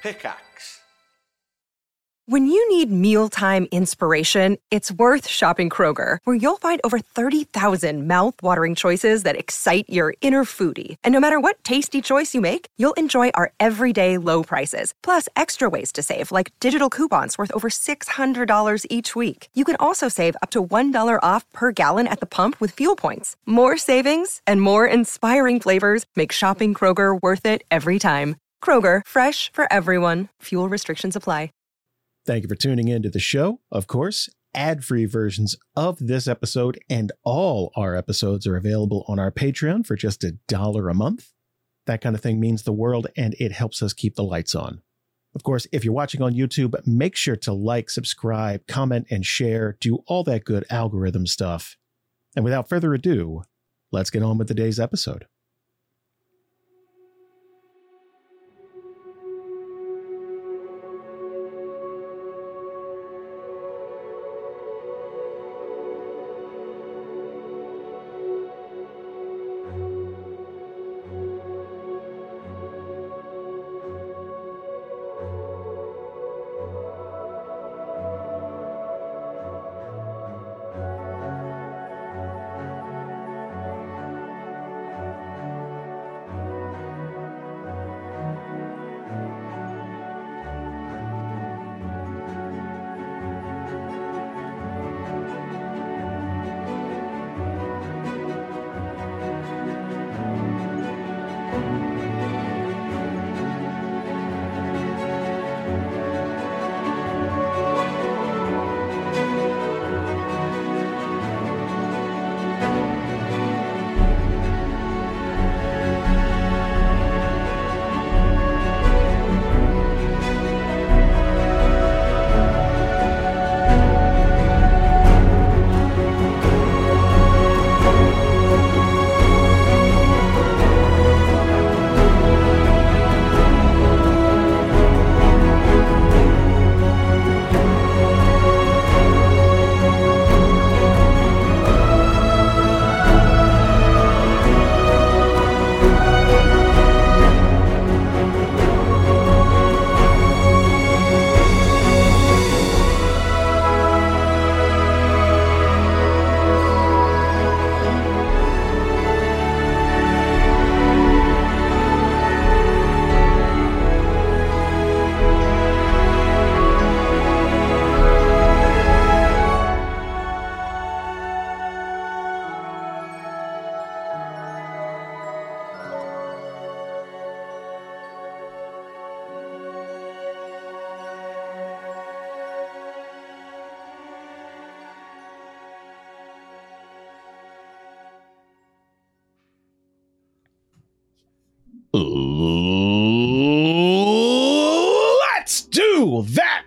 Pickaxe. When you need mealtime inspiration, it's worth shopping Kroger, where you'll find over 30,000 mouth-watering choices that excite your inner foodie. And no matter what tasty choice you make, you'll enjoy our everyday low prices, plus extra ways to save, like digital coupons worth over $600 each week. You can also save up to $1 off per gallon at the pump with fuel points. More savings and more inspiring flavors make shopping Kroger worth it every time. Kroger, fresh for everyone. Fuel restrictions apply. Thank you for tuning in to the show. Of course, ad-free versions of this episode and all our episodes are available on our Patreon for just $1 a month. That kind of thing means the world, and it helps us keep the lights on. Of course, if you're watching on YouTube, make sure to like, subscribe, comment, and share. Do all that good algorithm stuff. And without further ado, let's get on with today's episode. Let's do that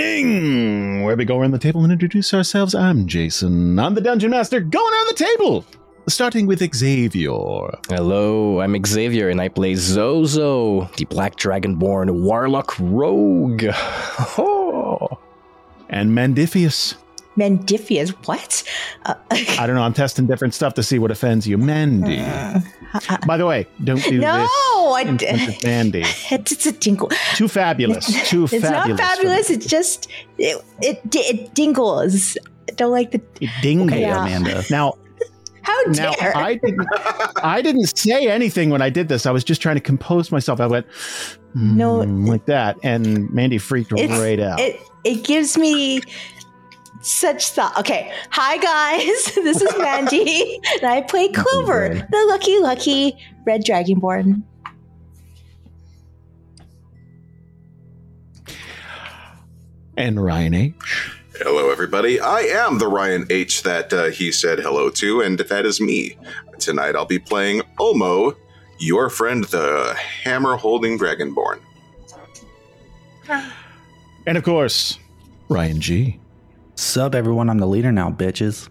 thing where we go around the table and introduce ourselves. I'm Jason. I'm the Dungeon Master going around the table, starting with Xavier. Hello, I'm Xavier, and I play Zozo, the Black Dragonborn Warlock Rogue. Oh. And Mandifius. Mandifius, what? I don't know. I'm testing different stuff to see what offends you. Mandy. By the way, don't do this. No, Mandy. It's a tinkle. Too fabulous. Too it's fabulous. It's not fabulous. It's just it dingles. I don't like the. It dingles, okay, Amanda. Now. How dare! I didn't say anything when I did this. I was just trying to compose myself. I went no like that, and Mandy freaked right out. It gives me such thought. Okay, hi guys, this is Mandy, and I play Clover, the lucky red dragonborn. And Ryan H. Hello, everybody. I am the Ryan H. that he said hello to, and that is me. Tonight I'll be playing Omo, your friend, the hammer-holding dragonborn. And of course, Ryan G. Sup, everyone? I'm the leader now, bitches.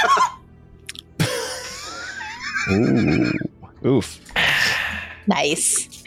Ooh. Oof. Nice.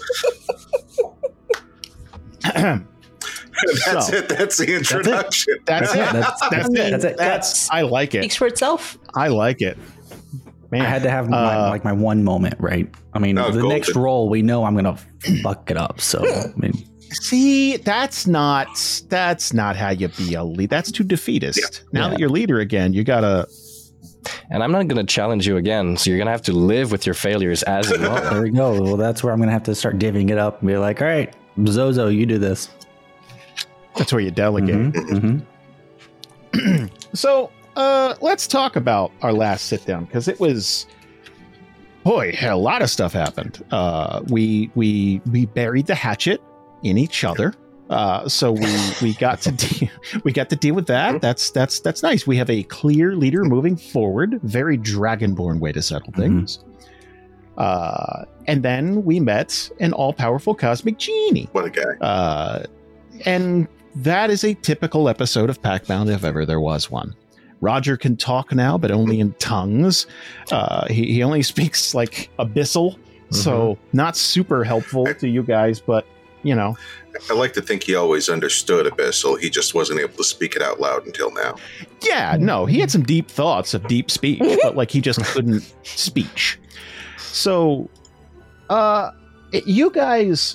That's it. That's the introduction. That's it. I like it. Speaks for itself. I like it. Man, I had to have my one moment, right? I mean, the golden. next roll, we know I'm gonna fuck it up. So, I mean, see, that's not how you be a lead. That's too defeatist. Now that you're leader again, you gotta. And I'm not going to challenge you again, so you're going to have to live with your failures as you are. there we go. Well, that's where I'm gonna have to start divvying it up and be like, all right, Zozo, you do this. That's where you delegate. Mm-hmm. So let's talk about our last sit down, because it was, boy, a lot of stuff happened. We buried the hatchet in each other. So we got to deal with that. That's nice. We have a clear leader moving forward. Very Dragonborn way to settle things. And then we met an all-powerful cosmic genie. What a guy. And that is a typical episode of Packbound if ever there was one. Roger can talk now, but only in tongues. He only speaks like abyssal, so not super helpful to you guys, but you know. I like to think he always understood Abyssal. He just wasn't able to speak it out loud until now. Yeah, no, he had some deep thoughts of deep speech, but like he just couldn't speech. So, you guys,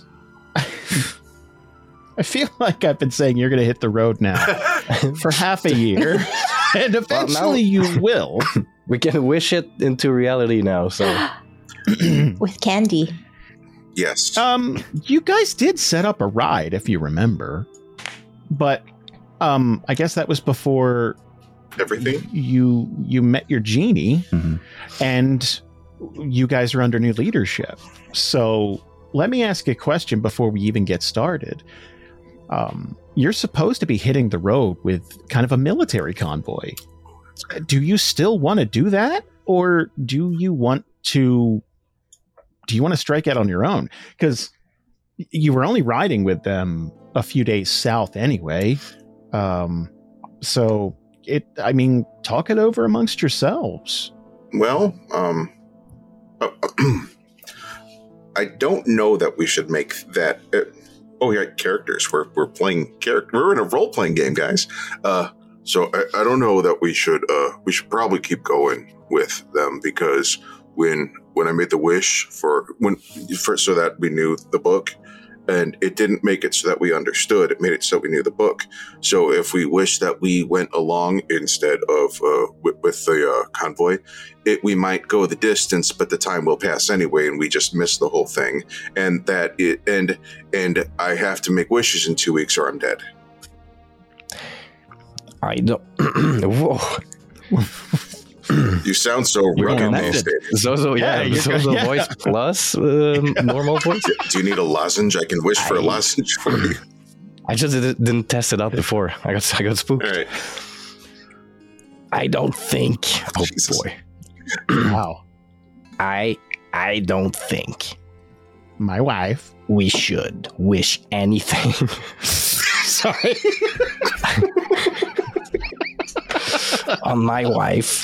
I feel like I've been saying you're going to hit the road now for half a year, and eventually you will. We can wish it into reality now, so. With candy. Yes. You guys did set up a ride, if you remember, but I guess that was before everything. You met your genie, and you guys are under new leadership. So let me ask a question before we even get started. You're supposed to be hitting the road with kind of a military convoy. Do you still want to do that, or do you want to strike out on your own? Because you were only riding with them a few days south anyway. So talk it over amongst yourselves. Well, I don't know that we should make that. Characters. We're playing character. We're in a role playing game, guys. So I don't know that we should probably keep going with them, because when I made the wish so that we knew the book, and it didn't make it so that we understood. It made it so we knew the book. So if we wish that we went along instead of with the convoy, we might go the distance, but the time will pass anyway, and we just miss the whole thing. And and I have to make wishes in 2 weeks, or I'm dead. I don't. Whoa. You sound so rugged these days. Zozo, Zozo voice plus normal voice. Do you need a lozenge? I can wish for a lozenge for you. I just didn't test it out before. I got spooked. All right. I don't think. Oh Jesus. boy. Wow. I don't think My wife. we should wish anything. Sorry. On my wife.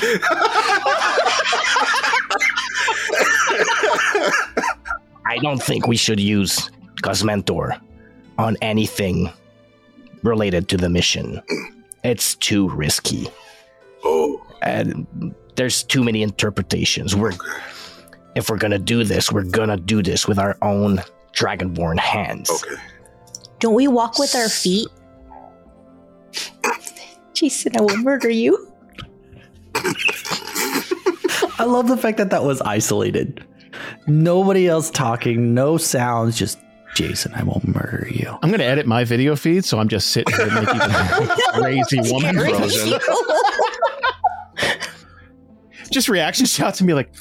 I don't think we should use Cosmentor on anything related to the mission. It's too risky. Oh. And there's too many interpretations. If we're gonna do this, we're gonna do this with our own Dragonborn hands. Okay. Don't we walk with our feet? Jason, I will murder you. I love the fact that was isolated. Nobody else talking, no sounds, just Jason, I will murder you. I'm going to edit my video feed, so I'm just sitting here making a crazy woman frozen. Just reaction shots and be like,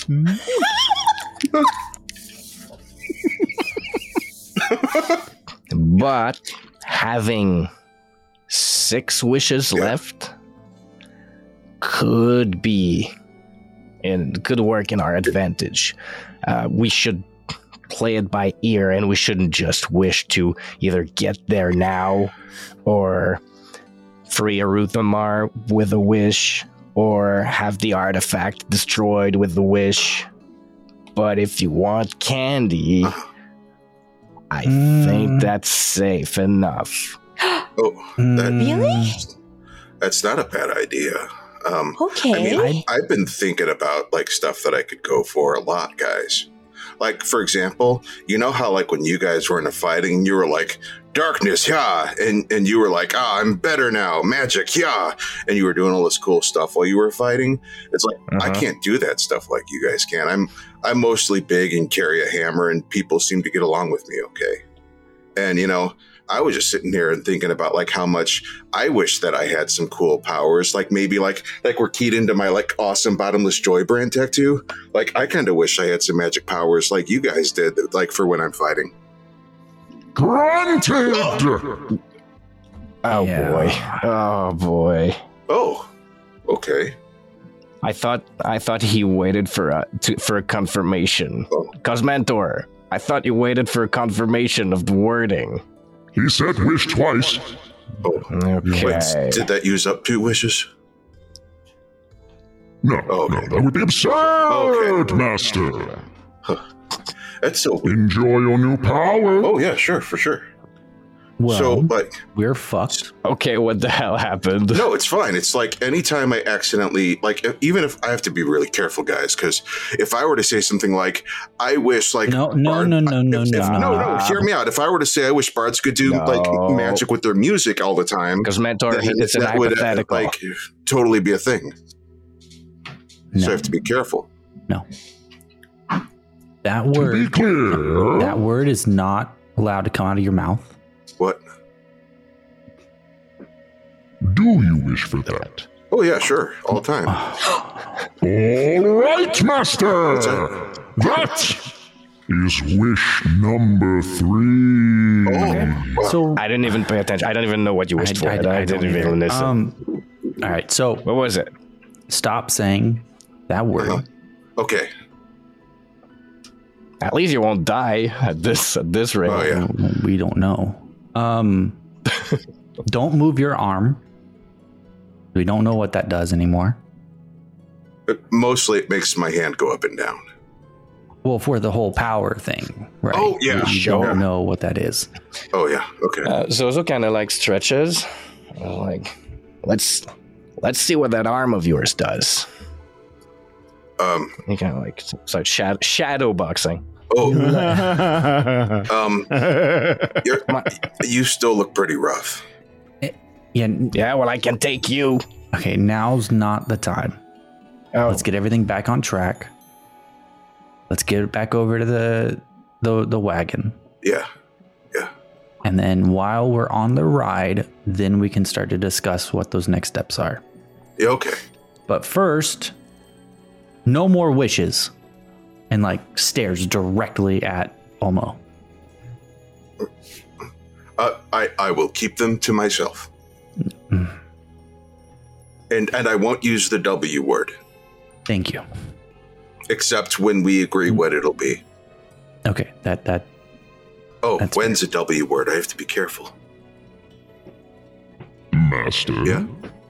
But having 6 wishes left could work in our advantage. We should play it by ear, and we shouldn't just wish to either get there now or free Aruthamar with a wish or have the artifact destroyed with the wish. But if you want candy, I think that's safe enough. Oh, Really? That's not a bad idea. Okay. I mean, I've been thinking about like stuff that I could go for a lot, guys. Like, for example, you know how like when you guys were in a fighting, you were like, darkness, yeah, and you were like, I'm better now, magic, yeah, and you were doing all this cool stuff while you were fighting. It's like I can't do that stuff like you guys can. I'm mostly big and carry a hammer, and people seem to get along with me okay. And you know, I was just sitting here and thinking about like how much I wish that I had some cool powers, like maybe like we're keyed into my like awesome bottomless joy brand tattoo. Like I kind of wish I had some magic powers like you guys did, like for when I'm fighting. Granted. Oh boy. Oh, okay. I thought he waited for a confirmation. Oh. Cosmentor, I thought you waited for a confirmation of the wording. He said wish twice. Oh, Okay. wait, did that use up 2 wishes? No, Okay. no, that would be absurd, Master. That's so weird. Enjoy your new power. Oh yeah, sure, for sure. Well, So like, we're fucked. Okay, what the hell happened? no, it's fine. It's like anytime I accidentally, like, even if I have to be really careful, guys, because if I were to say something like, I wish, like, No. hear me out. If I were to say, I wish bards could do like magic with their music all the time, Cosmentor, it's an that would hypothetical. like totally be a thing. No. So I have to be careful. No. That To be word. clear, That word is not allowed to come out of your mouth. What? do you wish for that? Oh yeah, sure, all the time. All right, Master. That is wish number 3. Oh, So I didn't even pay attention. I don't even know what you wished for. I don't didn't either. even listen. All right. So What was it? stop saying that word. Uh-huh. Okay. At least you won't die at this rate. Oh yeah. We don't know. Don't move your arm. We don't know what that does anymore. Mostly, it makes my hand go up and down. Well, for the whole power thing, right? Oh, yeah, We sure. don't know what that is. Oh yeah. Okay. Zozo kind of like stretches. Like, let's see what that arm of yours does. He kind of like starts shadow boxing. Oh. You still look pretty rough. Yeah. Yeah, well, I can take you. Okay. Now's not the time. Oh, Let's get everything back on track. Let's get it back over to the wagon. Yeah. And then while we're on the ride, then we can start to discuss what those next steps are. Yeah. Okay. But first, no more wishes. And like stares directly at Olmo. I will keep them to myself. And I won't use the W word, Thank you. except when we agree what it'll be. Okay, that Oh, That's when's a W word? I have to be careful. Master. Yeah.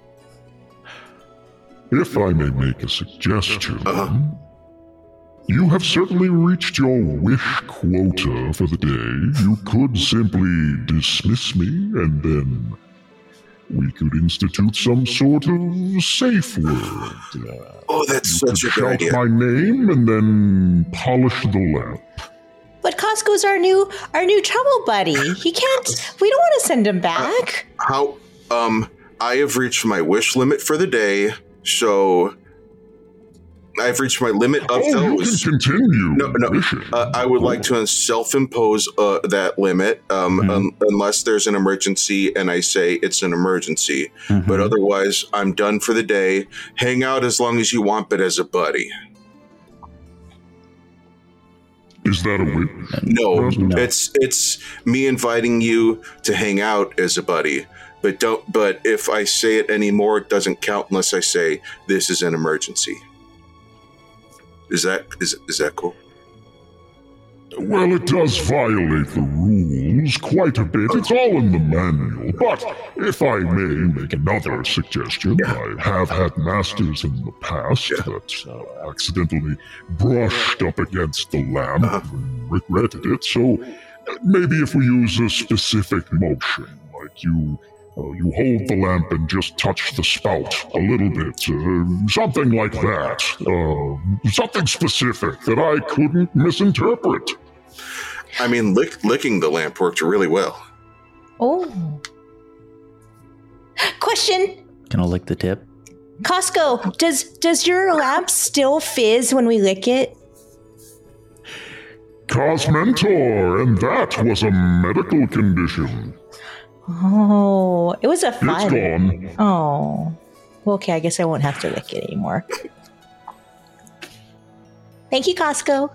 If I may make a suggestion, Uh-huh. you have certainly reached your wish quota for the day. You could simply dismiss me, and then we could institute some sort of safe word. Oh, that's You such a could good shout idea. my name and then polish the lamp. But Costco's our new trouble buddy. He can't. We don't want to send him back. How? I have reached my wish limit for the day, so I've reached my limit of You can those. continue No. wishing. I would like to self-impose that limit, unless there's an emergency and I say it's an emergency. But otherwise, I'm done for the day. Hang out as long as you want, but as a buddy. Is that a wish? No, No. it's me inviting you to hang out as a buddy. But if I say it anymore, it doesn't count unless I say this is an emergency. Is that cool? Well, it does violate the rules quite a bit. It's all in the manual. But if I may make another suggestion, I have had masters in the past that accidentally brushed up against the lamp and regretted it. So maybe if we use a specific motion, like you You hold the lamp and just touch the spout a little bit. Something like that. Something specific that I couldn't misinterpret. I mean, licking the lamp worked really well. Oh. Question. Gonna lick the tip. Costco, does your lamp still fizz when we lick it? Cosmentor, and that was a medical condition. Oh, it was a fun. It's gone. Oh. Well, okay, I guess I won't have to lick it anymore. Thank you, Costco.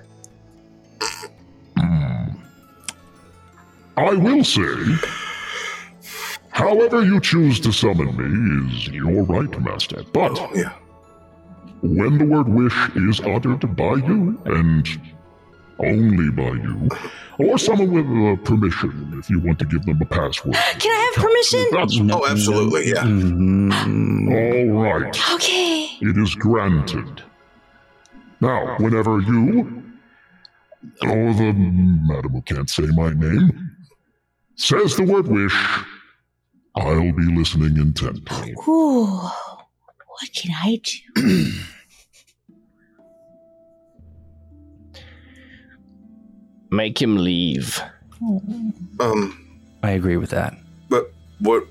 I will say, however you choose to summon me is your right, Master. But Yeah. when the word wish is uttered by you, and only by you, or someone with permission, if you want to give them a password. Can I have permission? That's Oh, absolutely, yeah. all right. Okay. It is granted. Now, whenever you, or the madam who can't say my name, says the word wish, I'll be listening intently. Ooh. What can I do? Make him leave. I agree with that. But what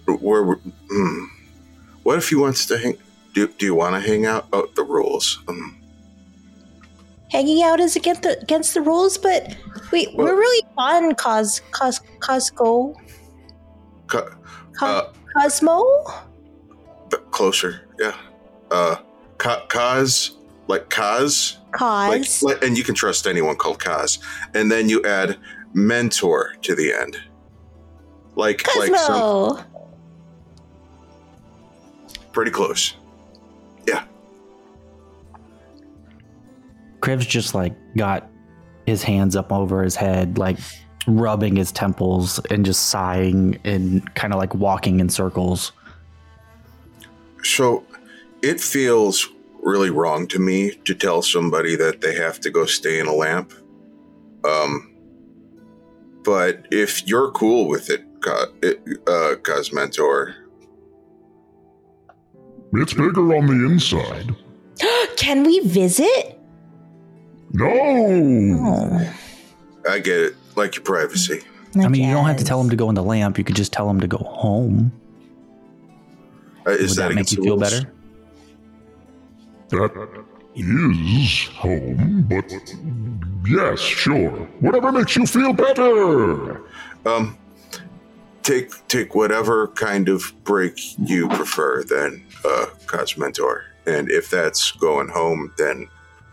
if he wants to hang? Do you want to hang out? Oh, the rules. Hanging out is against the rules, but we're really fun, Cosmo. Closer, yeah. Kaz, like Kaz. Cause. Like, and you can trust anyone called Kaz. And then you add mentor to the end. Cosmo. Pretty close. Yeah. Kriv's just like got his hands up over his head, like rubbing his temples and just sighing and kind of like walking in circles. So it feels really wrong to me to tell somebody that they have to go stay in a lamp. But if you're cool with it, Cosmentor. It's bigger on the inside. Can we visit? No! Oh, I get it. Like your privacy. I mean, you don't have to tell him to go in the lamp. You could just tell him to go home. Is Would that that make you against the feel rules? better? That is home, but yes, sure. Whatever makes you feel better. Take whatever kind of break you prefer, then, Cosmentor. And if that's going home, then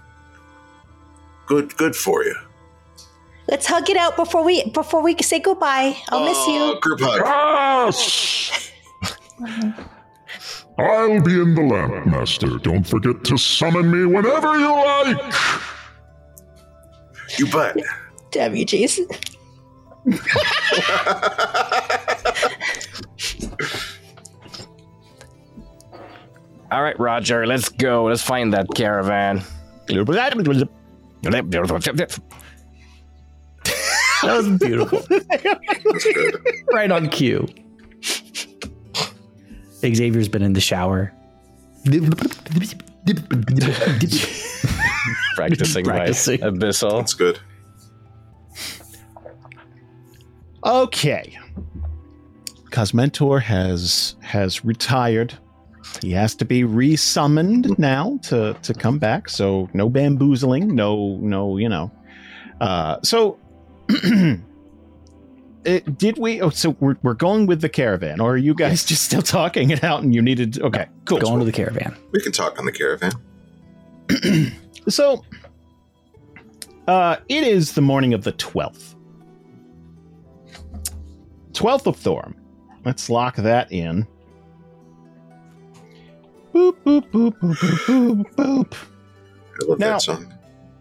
good for you. let's hug it out before we say goodbye. I'll miss you. Group hug. Yes! I'll be in the lamp, Master. Don't forget to summon me whenever you like. You bet. Damn you, Jason. All right, Roger, let's go. Let's find that caravan. That was beautiful. That's good. Right on cue. Xavier's been in the shower. Practicing my abyssal. That's good. Okay. Cosmentor has retired. He has to be resummoned now to come back. So no bamboozling, no, you know. So did we? Oh, so we're going with the caravan, or are you guys just still talking it out and you needed? Okay, cool. Going to the caravan. We can talk on the caravan. So it is the morning of the 12th. 12th of Thorm. Let's lock that in. Boop, boop, boop, boop, boop, boop, boop. I love Now- that song.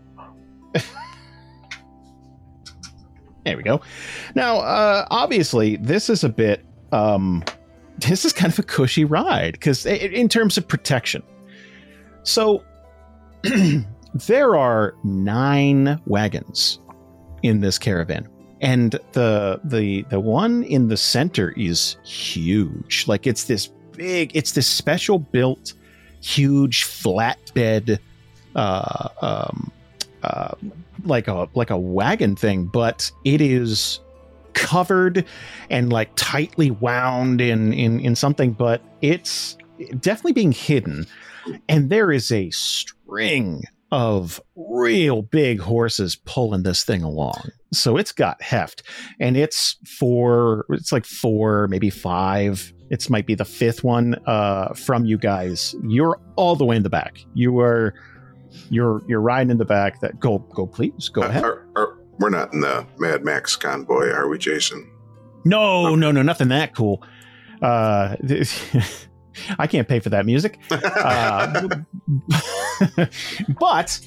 There we go. Now, obviously, this is a bit, this is kind of a cushy ride, because in terms of protection. So, there are 9 wagons in this caravan. And the one in the center is huge. Like it's this special built, huge flatbed, like a wagon thing, but it is covered and like tightly wound in something, but it's definitely being hidden. And there is a string of real big horses pulling this thing along. So it's got heft, and it's like 4, maybe 5. It might be the 5th one from you guys. You're all the way in the back. You're riding in the back. That go please go ahead. We're not in the Mad Max convoy, are we, Jason? No, nothing that cool. I can't pay for that music. But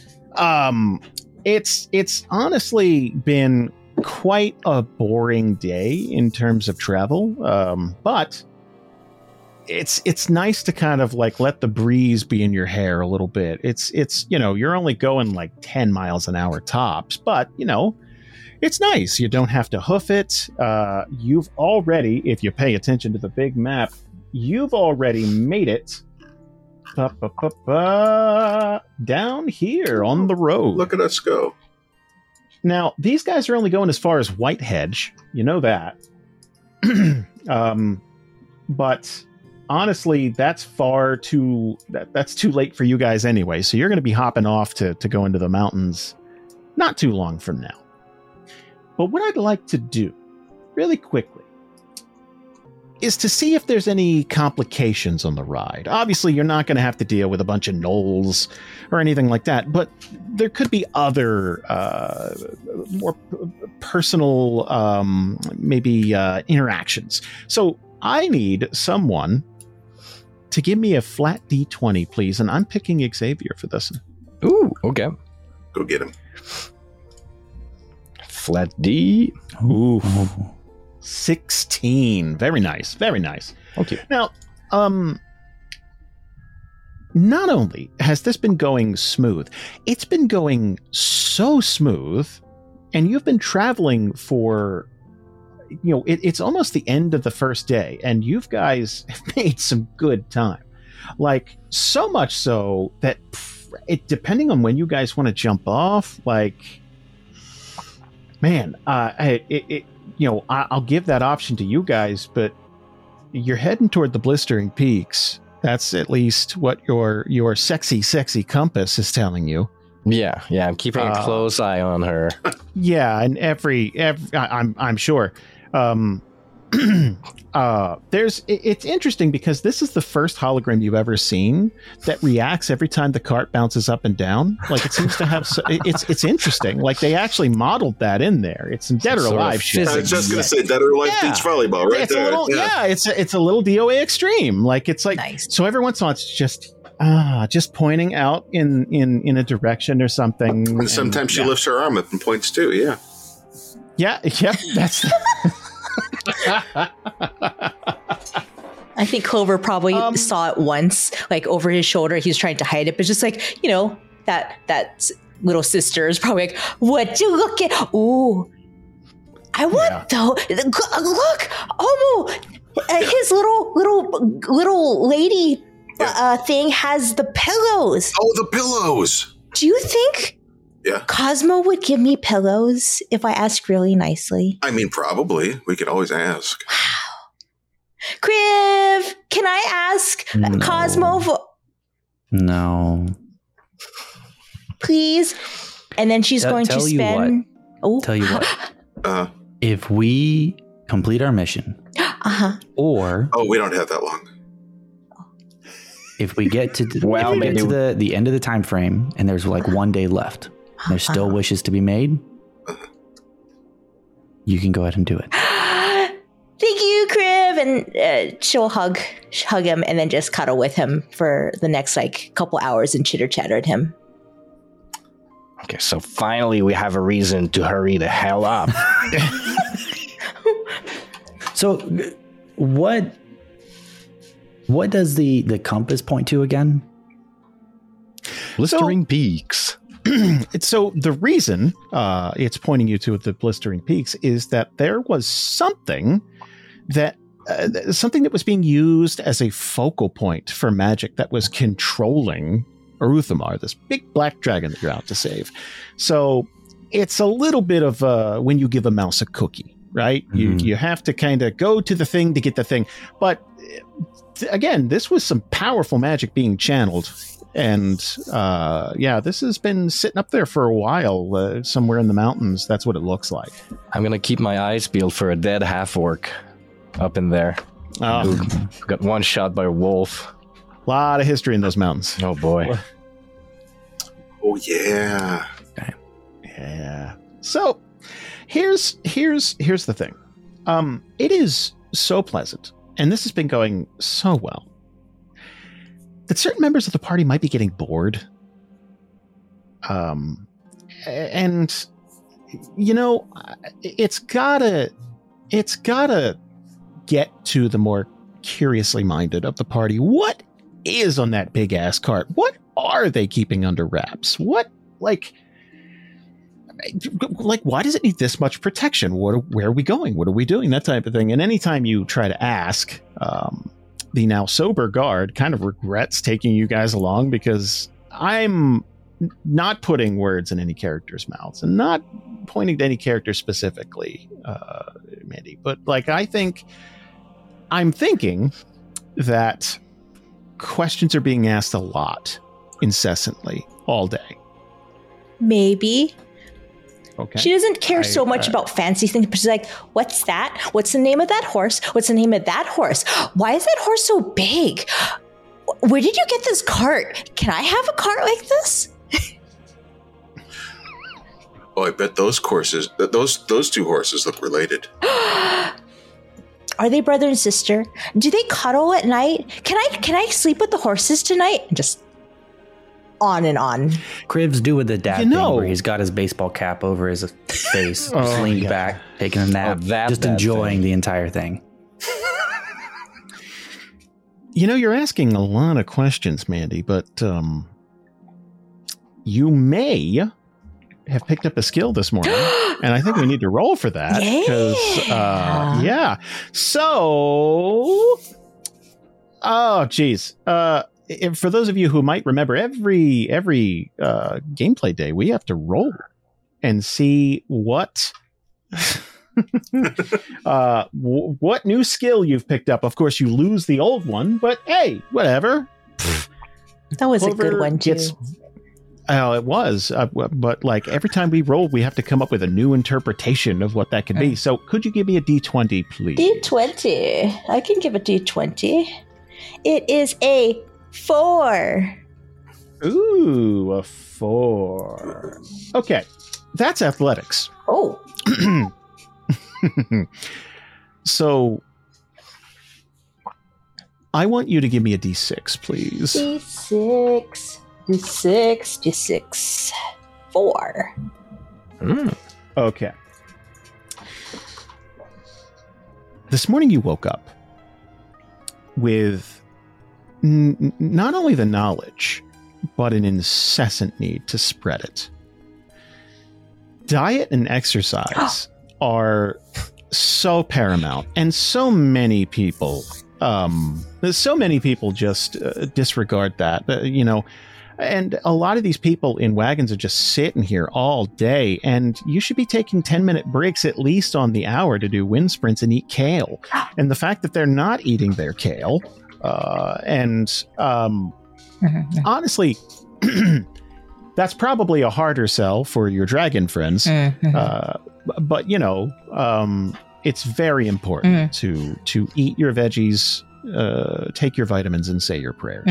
it's honestly been quite a boring day in terms of travel. But it's nice to kind of like let the breeze be in your hair a little bit. It's you're only going like 10 miles an hour tops, but it's nice. You don't have to hoof it. You've already, if you pay attention to the big map, you've already made it down here on the road. Look at us go. Now, these guys are only going as far as Whitehedge. You know that. But honestly, that's too late for you guys anyway. So you're going to be hopping off to go into the mountains not too long from now. But what I'd like to do really quickly is to see if there's any complications on the ride. Obviously, you're not going to have to deal with a bunch of gnolls or anything like that, but there could be other more personal interactions. So I need someone to give me a flat D20, please, and I'm picking Xavier for this. Ooh, okay. Go get him. Flat D. Ooh. 16. Very nice. Very nice. Okay. Now, not only has this been going smooth, it's been going so smooth, and you've been traveling for, it's almost the end of the first day, and you guys have made some good time. Like, so much so that depending on when you guys want to jump off, like, man, I'll give that option to you guys, but you're heading toward the Blistering Peaks. That's at least what your sexy compass is telling you. Yeah, I'm keeping a close eye on her. Yeah, and every I'm sure. It's interesting because this is the first hologram you've ever seen that reacts every time the cart bounces up and down. Like, it seems to have it's interesting. Like, they actually modeled that in there. It's some Dead or Alive shit. I was just gonna say Dead or Alive beach volleyball right it's there. It's a little DOA extreme. Like, it's like nice. So every once in a while it's just pointing out in a direction or something. And sometimes she lifts her arm up and points too. Yeah. Yeah. Yep. That's. I think Clover probably saw it once, like over his shoulder. He's trying to hide it, but just like, that little sister is probably like, "What you look at? Ooh, I want though. Look, his little lady thing has the pillows. Oh, the pillows. Do you think Cosmo would give me pillows if I asked really nicely? I mean, probably. We could always ask. Wow. Kriv, can I ask Cosmo for... No. Please? And then she's going to spend... Tell you what. If we complete our mission, or... Oh, we don't have that long. If we get to the end of the time frame and there's like 1 day left, and there's still wishes to be made, you can go ahead and do it. Thank you, Kriv. And she'll hug him and then just cuddle with him for the next like couple hours and chitter chatter at him. Okay, so finally we have a reason to hurry the hell up. So what does the compass point to again? Blistering Peaks. So the reason it's pointing you to the Blistering Peaks is that there was something that was being used as a focal point for magic that was controlling Aruthamar, this big black dragon that you're out to save. So it's a little bit of when you give a mouse a cookie, right? Mm-hmm. You have to kind of go to the thing to get the thing. But again, this was some powerful magic being channeled. And this has been sitting up there for a while, somewhere in the mountains. That's what it looks like. I'm going to keep my eyes peeled for a dead half-orc up in there. Who got one shot by a wolf. A lot of history in those mountains. Oh, boy. Oh, yeah. Yeah. So here's the thing. It is so pleasant, and this has been going so well, that certain members of the party might be getting bored. And you know, it's gotta get to the more curiously minded of the party. What is on that big ass cart? What are they keeping under wraps? What, like why does it need this much protection? Where are we going? What are we doing? That type of thing. And anytime you try to ask, the now sober guard kind of regrets taking you guys along, because I'm not putting words in any character's mouths and not pointing to any character specifically, Mandy. But I'm thinking that questions are being asked a lot, incessantly, all day. Maybe. Okay. She doesn't care so much about fancy things, but she's like, what's that? What's the name of that horse? What's the name of that horse? Why is that horse so big? Where did you get this cart? Can I have a cart like this? Oh, I bet those two horses look related. Are they brother and sister? Do they cuddle at night? Can I sleep with the horses tonight? Just on and on. Cribs do with the dad thing where he's got his baseball cap over his face, leaned back, taking a nap, just enjoying the entire thing. You know, you're asking a lot of questions, Mandy, but you may have picked up a skill this morning, and I think we need to roll for that. Because, So, geez. For those of you who might remember, every gameplay day, we have to roll and see what what new skill you've picked up. Of course, you lose the old one, but hey, whatever. That was a good one, too. It was, but like every time we roll, we have to come up with a new interpretation of what that could be. So could you give me a D20, please? D20. I can give a D20. It is a 4. Ooh, a 4. Okay, that's athletics. Oh. So I want you to give me a D6, please. D6. 4. Okay. This morning you woke up with not only the knowledge, but an incessant need to spread it. Diet and exercise are so paramount, and so many people just disregard that, and a lot of these people in wagons are just sitting here all day, and you should be taking 10-minute breaks at least on the hour to do wind sprints and eat kale. And the fact that they're not eating their kale, honestly, that's probably a harder sell for your dragon friends. But it's very important to eat your veggies, take your vitamins, and say your prayers.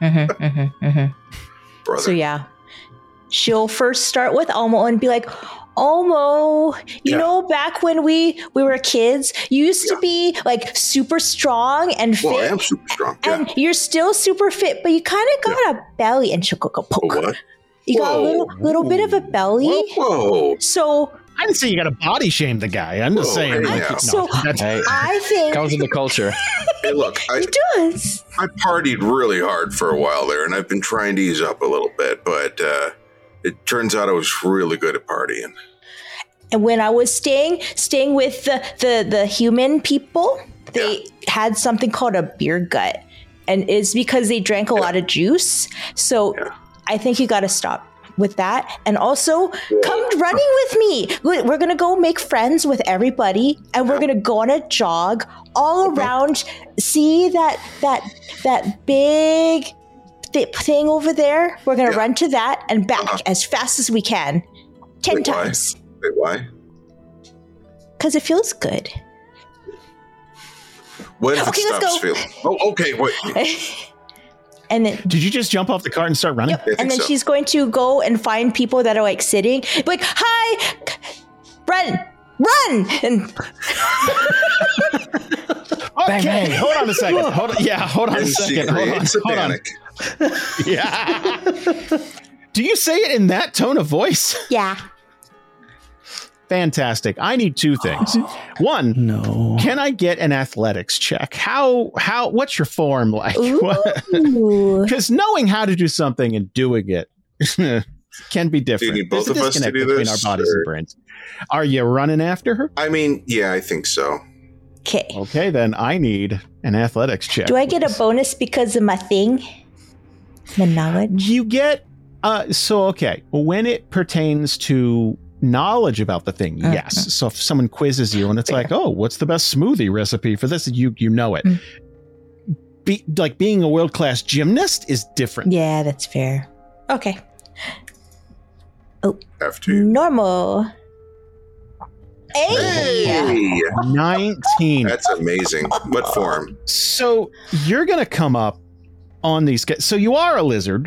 So yeah, she'll first start with Elmo and be like, Elmo, you know, back when we were kids, you used to be like super strong and fit. Well, I am super strong. And you're still super fit, but you kind of got a belly. And she'll go poke. What? You got a little bit of a belly. Whoa. So I didn't say you got to body shame the guy. I'm just saying. I think comes with the culture. Hey, look, it does. I partied really hard for a while there, and I've been trying to ease up a little bit, but It turns out I was really good at partying. And when I was staying with the human people, they had something called a beer gut. And it's because they drank a lot of juice. So I think you got to stop with that. And also come running with me. We're going to go make friends with everybody. And we're going to go on a jog all around. See that big thing over there? We're going to run to that and back as fast as we can. 10 times. Wait, why? Because it feels good. What if it stops feeling? Oh, okay, wait. And then, did you just jump off the cart and start running? Yep. And then she's going to go and find people that are like sitting, like, hi, run. And okay, hold on a second. Hold on a second. Hold on. Yeah. Do you say it in that tone of voice? Yeah. Fantastic. I need two things. One, can I get an athletics check? How what's your form like? Because knowing how to do something and doing it can be different. Do you need both of us to do between this? Our bodies and brains. Are you running after her? I mean, yeah, I think so. Okay, then I need an athletics check. Do I get a bonus because of my thing? My knowledge? You get when it pertains to knowledge about the thing, yes. So if someone quizzes you and it's like, oh, what's the best smoothie recipe for this? You know it. Being a world-class gymnast is different. Yeah, that's fair. Okay. Oh, after you. Normal. Hey! 19. That's amazing. What form? So you're gonna come up on these. So you are a lizard.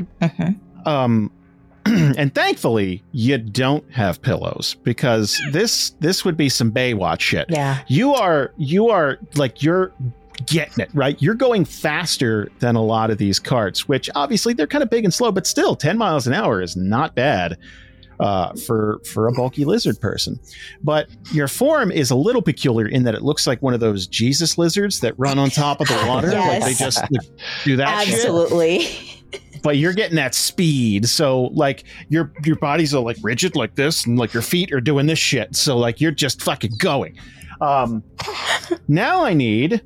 And thankfully, you don't have pillows because this would be some Baywatch shit. Yeah. You are like, you're getting it, right? You're going faster than a lot of these carts, which obviously they're kind of big and slow, but still 10 miles an hour is not bad for a bulky lizard person. But your form is a little peculiar in that it looks like one of those Jesus lizards that run on top of the water. Yes. Like they just do that shit. Absolutely. But you're getting that speed, so like your bodies are like rigid like this, and like your feet are doing this shit. So like you're just fucking going. Now I need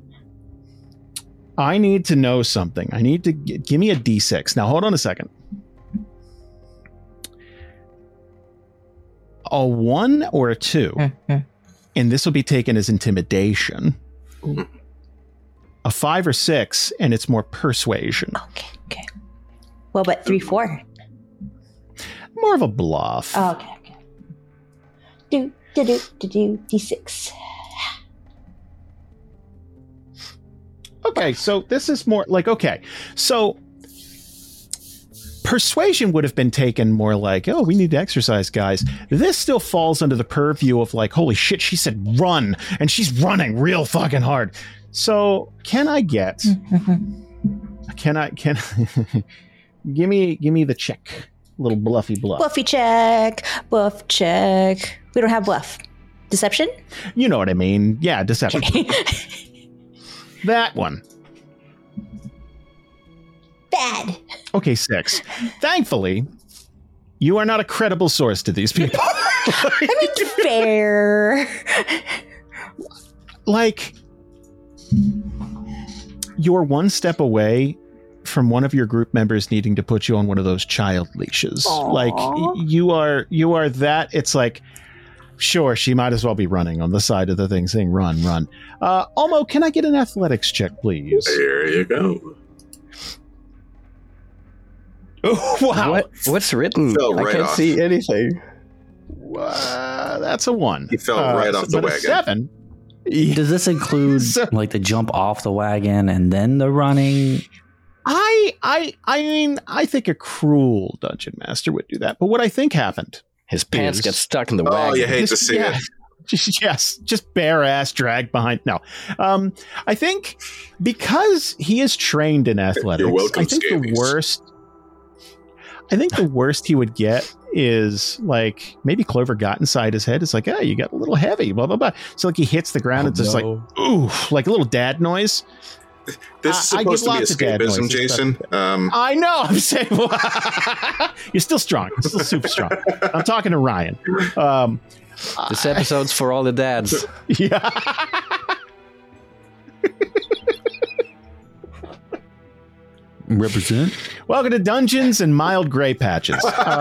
to know something. I need to give me a D6. Now hold on a second. A 1 or a 2, and this will be taken as intimidation. A 5 or 6, and it's more persuasion. Okay. Well, but 3, 4. More of a bluff. Oh, okay. Do D6. Okay, so this is more like, so persuasion would have been taken more like, oh, we need to exercise, guys. This still falls under the purview of like, holy shit, she said run, and she's running real fucking hard. So can I get, give me the check. Little bluffy bluff. Bluffy check. Bluff check. We don't have bluff. Deception? You know what I mean. Yeah, deception. That one. Bad. Okay, 6. Thankfully, you are not a credible source to these people. I mean, fair. Like, you're one step away from one of your group members needing to put you on one of those child leashes. Aww. Like, you are that. It's like, sure, she might as well be running on the side of the thing saying run. Almo, can I get an athletics check, please? There you go. Oh, wow. What's written? Right, I can't see anything. That's a 1. He fell right off the wagon. A 7. Does this include like the jump off the wagon and then the running? I mean, I think a cruel dungeon master would do that. But what I think happened, his pants get stuck in the wagon. Oh, you hate to see it. Just bare ass dragged behind. No, I think because he is trained in athletics, You're welcome, I think the worst he would get is like maybe Clover got inside his head. It's like, you got a little heavy, blah blah blah. So like he hits the ground, it's just like ooh, like a little dad noise. This is supposed to be escapism, Jason. I know. I'm saying you're still strong. You're still super strong. I'm talking to Ryan. This episode's for all the dads. Yeah. Represent. Welcome to Dungeons and Mild Gray Patches.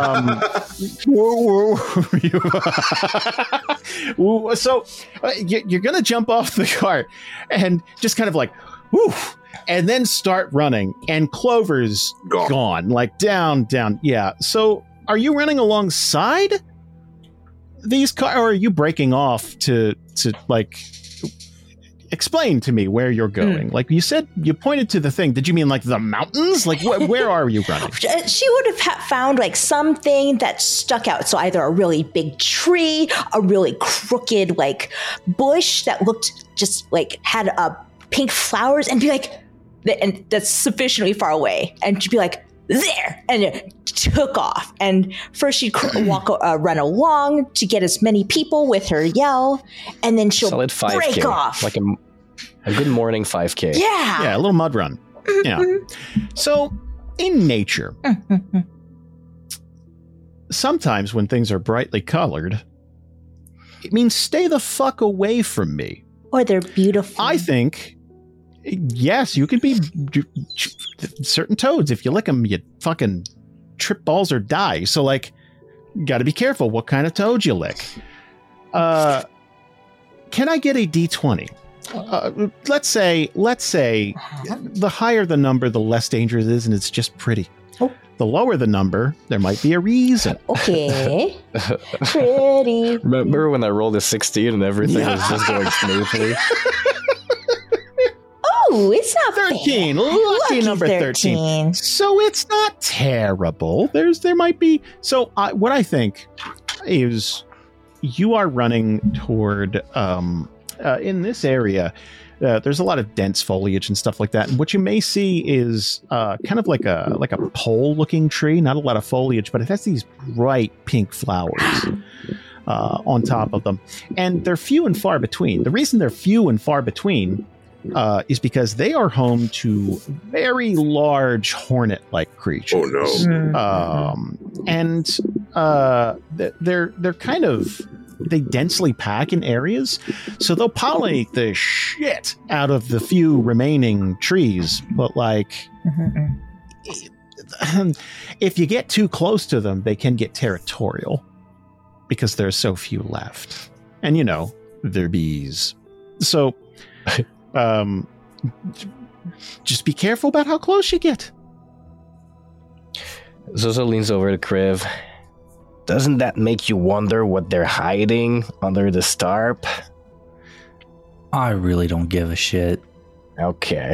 So you're going to jump off the cart and just kind of like, whoo, and then start running. And Clover's gone, like down. Yeah. So are you running alongside these cars, or are you breaking off to like... Explain to me where you're going. Like you said, you pointed to the thing. Did you mean like the mountains? Like where are you running? She would have found like something that stuck out. So either a really big tree, a really crooked like bush that looked just like had pink flowers, and be like, and that's sufficiently far away, and she'd be like, there, and it took off. And first she'd run along to get as many people with her yell, and then she'll solid 5K, break off. Like a good morning 5K. Yeah, a little mud run. Yeah. So in nature, sometimes when things are brightly colored, it means stay the fuck away from me. Or they're beautiful. I think, yes, you can be certain toads. If you lick them, you fucking trip balls or die. So, like, got to be careful what kind of toad you lick. Can I get a D20? Let's say the higher the number, the less dangerous it is, and it's just pretty. Oh. The lower the number, there might be a reason. Okay. Pretty. Remember when I rolled a 16 and everything was just going smoothly? Oh, it's not 13. Bad. Lucky number 13. So it's not terrible. There might be. So what I think is you are running toward in this area. There's a lot of dense foliage and stuff like that. And what you may see is kind of like a pole-looking tree. Not a lot of foliage, but it has these bright pink flowers on top of them. And they're few and far between. The reason they're few and far between is because they are home to very large hornet-like creatures. Oh no! And they're kind of, they densely pack in areas, so they'll pollinate the shit out of the few remaining trees. But like, if you get too close to them, they can get territorial because there's so few left, and you know they're bees. So. Just be careful about how close you get. Zozo leans over to Kriv. Doesn't that make you wonder what they're hiding under the starp? I really don't give a shit. Okay.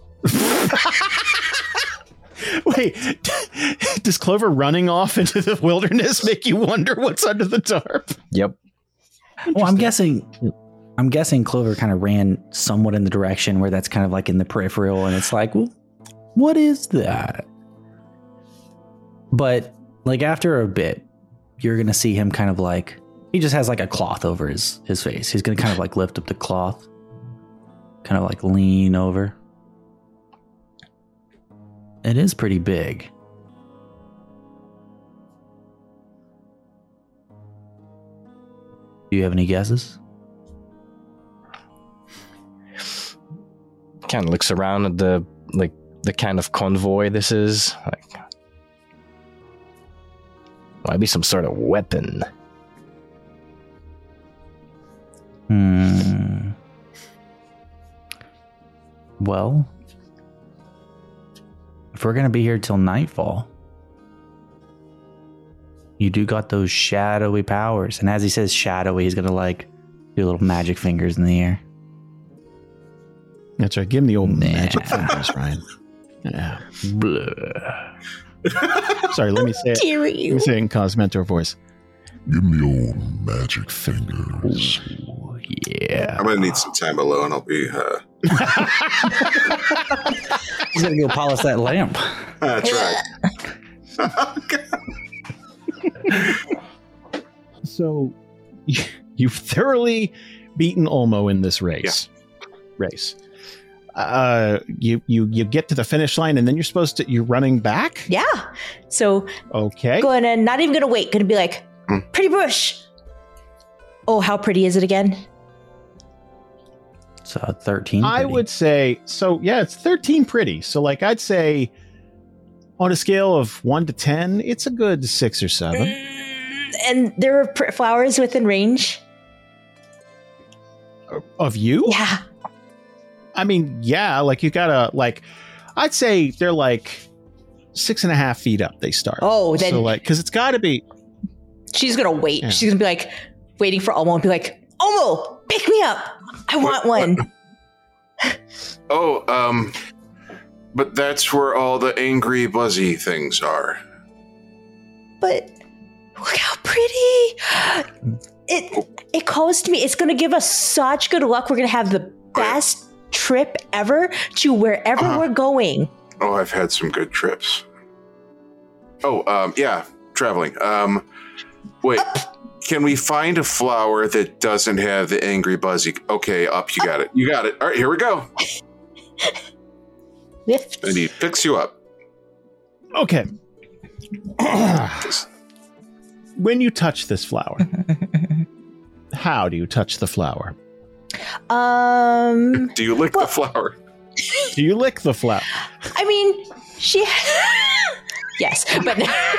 Wait, does Clover running off into the wilderness make you wonder what's under the tarp? Yep. Well, I'm guessing Clover kind of ran somewhat in the direction where that's kind of like in the peripheral, and it's like, well, what is that? But like after a bit, you're going to see him kind of like, he just has like a cloth over his face. He's going to kind of like lift up the cloth, kind of like lean over. It is pretty big. Do you have any guesses? Kind of looks around at the kind of convoy this is. Like, might be some sort of weapon. Well, if we're gonna be here till nightfall, you do got those shadowy powers, and as he says shadowy, he's gonna like do little magic fingers in the air. That's right. Give him the old magic fingers, Ryan. Yeah. Sorry, let me say it. Let me say it in Cosmentor voice. Give me the old magic fingers. Ooh, yeah. I'm gonna need some time alone. I'll be. He's gonna go polish that lamp. That's right. So, you've thoroughly beaten Olmo in this race. you get to the finish line and then you're running back? Yeah. So Okay. gonna not even gonna wait. Gonna be like, pretty bush. Oh, how pretty is it again? It's 13. I pretty. would say so. Yeah, it's 13 pretty. So like I'd say on a scale of 1 to 10, it's a good 6 or 7. And there are flowers within range. Of you? Yeah. I mean, yeah, like you gotta like I'd say they're like 6.5 feet up they start. Oh, then so like because it's gotta be she's gonna wait. Yeah. She's gonna be like waiting for Omo and be like, Omo, pick me up. I want one. Oh, but that's where all the angry, buzzy things are. But look how pretty. It calls to me. It's gonna give us such good luck. We're gonna have the best trip ever to wherever we're going. Oh, I've had some good trips. Oh, yeah, traveling. Wait, can we find a flower that doesn't have the angry buzzy? Okay, up, you got it. You got it. All right, here we go. Lift. And he picks you up. okay. When you touch this flower, how do you touch the flower? Do you lick the flower? Do you lick the flower? I mean, she. Yes, but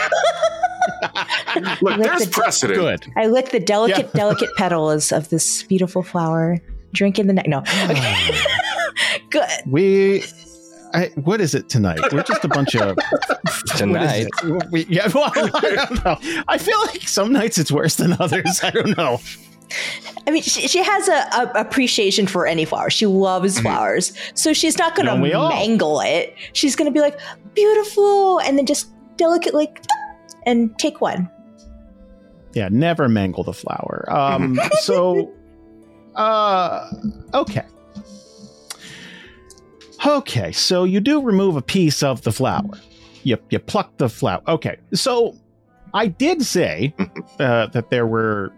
Look, there's precedent. Good. I lick the delicate petals of this beautiful flower. Drink in the neck. No. Okay. Good. What is it tonight? We're just a bunch of Tonight. Yeah, well, I don't know. I feel like some nights it's worse than others. I don't know. I mean, she has a appreciation for any flower. She loves flowers, so she's not going to Don't we all? mangle it. She's going to be like beautiful, and then just delicately and take one. Yeah, never mangle the flower. So, okay. Okay, so you do remove a piece of the flower. You pluck the flower. Okay, so I did say that there were,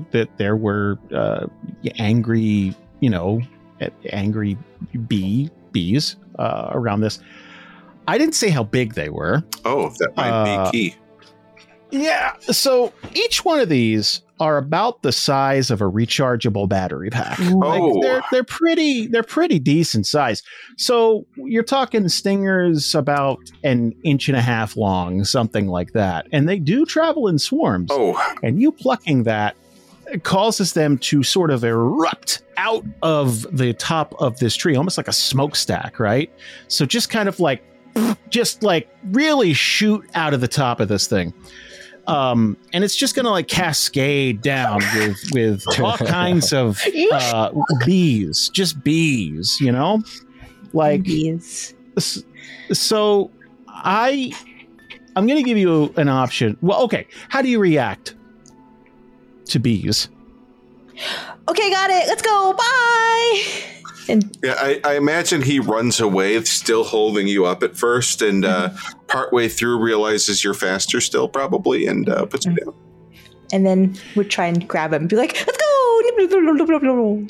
angry, angry bees around this. I didn't say how big they were. Oh, that might be key. Yeah, so each one of these are about the size of a rechargeable battery pack. Like they're pretty decent size. So you're talking stingers about 1.5 inches long, something like that. And they do travel in swarms. Oh, And you plucking that causes them to sort of erupt out of the top of this tree, almost like a smokestack, right? So just kind of like really shoot out of the top of this thing. And it's just gonna like cascade down with all kinds of bees, just bees, like Bees. So I'm gonna give you an option. Well, okay, how do you react to bees? Okay, got it. Let's go. Bye. And yeah, I imagine he runs away, still holding you up at first, and partway through realizes you're faster still, probably, and puts you down. and then would try and grab him and be like, let's go.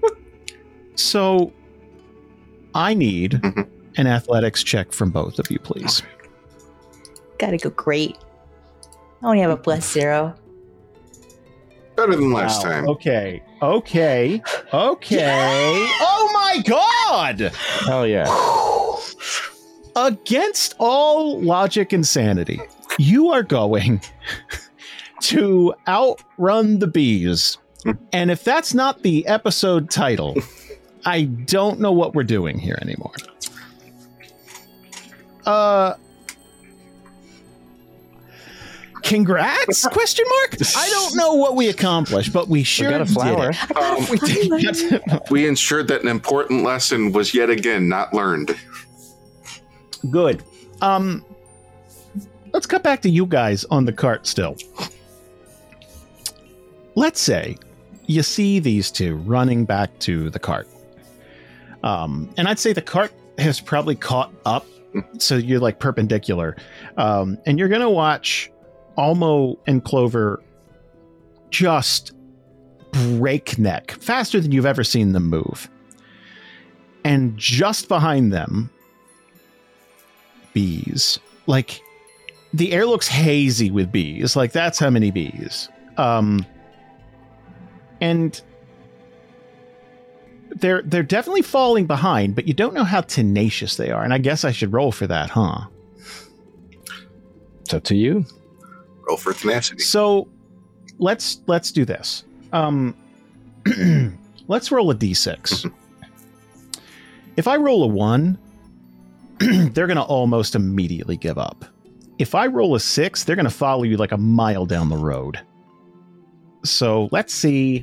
So I need an athletics check from both of you, please. Gotta go great. I only have a +0. Better than last Wow. time. Okay. Oh my God! Hell yeah. Against all logic and sanity, you are going to outrun the bees. And if that's not the episode title, I don't know what we're doing here anymore. Congrats? Question mark? I don't know what we accomplished, but we sure got a flower. did it. We did. We ensured that an important lesson was yet again not learned. Good. Let's cut back to you guys on the cart still. Let's say you see these two running back to the cart. And I'd say the cart has probably caught up, so you're like perpendicular. And you're going to watch Almo and Clover just breakneck, faster than you've ever seen them move. And just behind them, bees. Like, the air looks hazy with bees. Like, that's how many bees. And they're definitely falling behind, but you don't know how tenacious they are. And I guess I should roll for that, huh? It's up to you. Roll for tenacity. So let's do this. Let's roll a d6. If I roll a 1, they're going to almost immediately give up. If I roll a 6, they're going to follow you like a mile down the road. So let's see.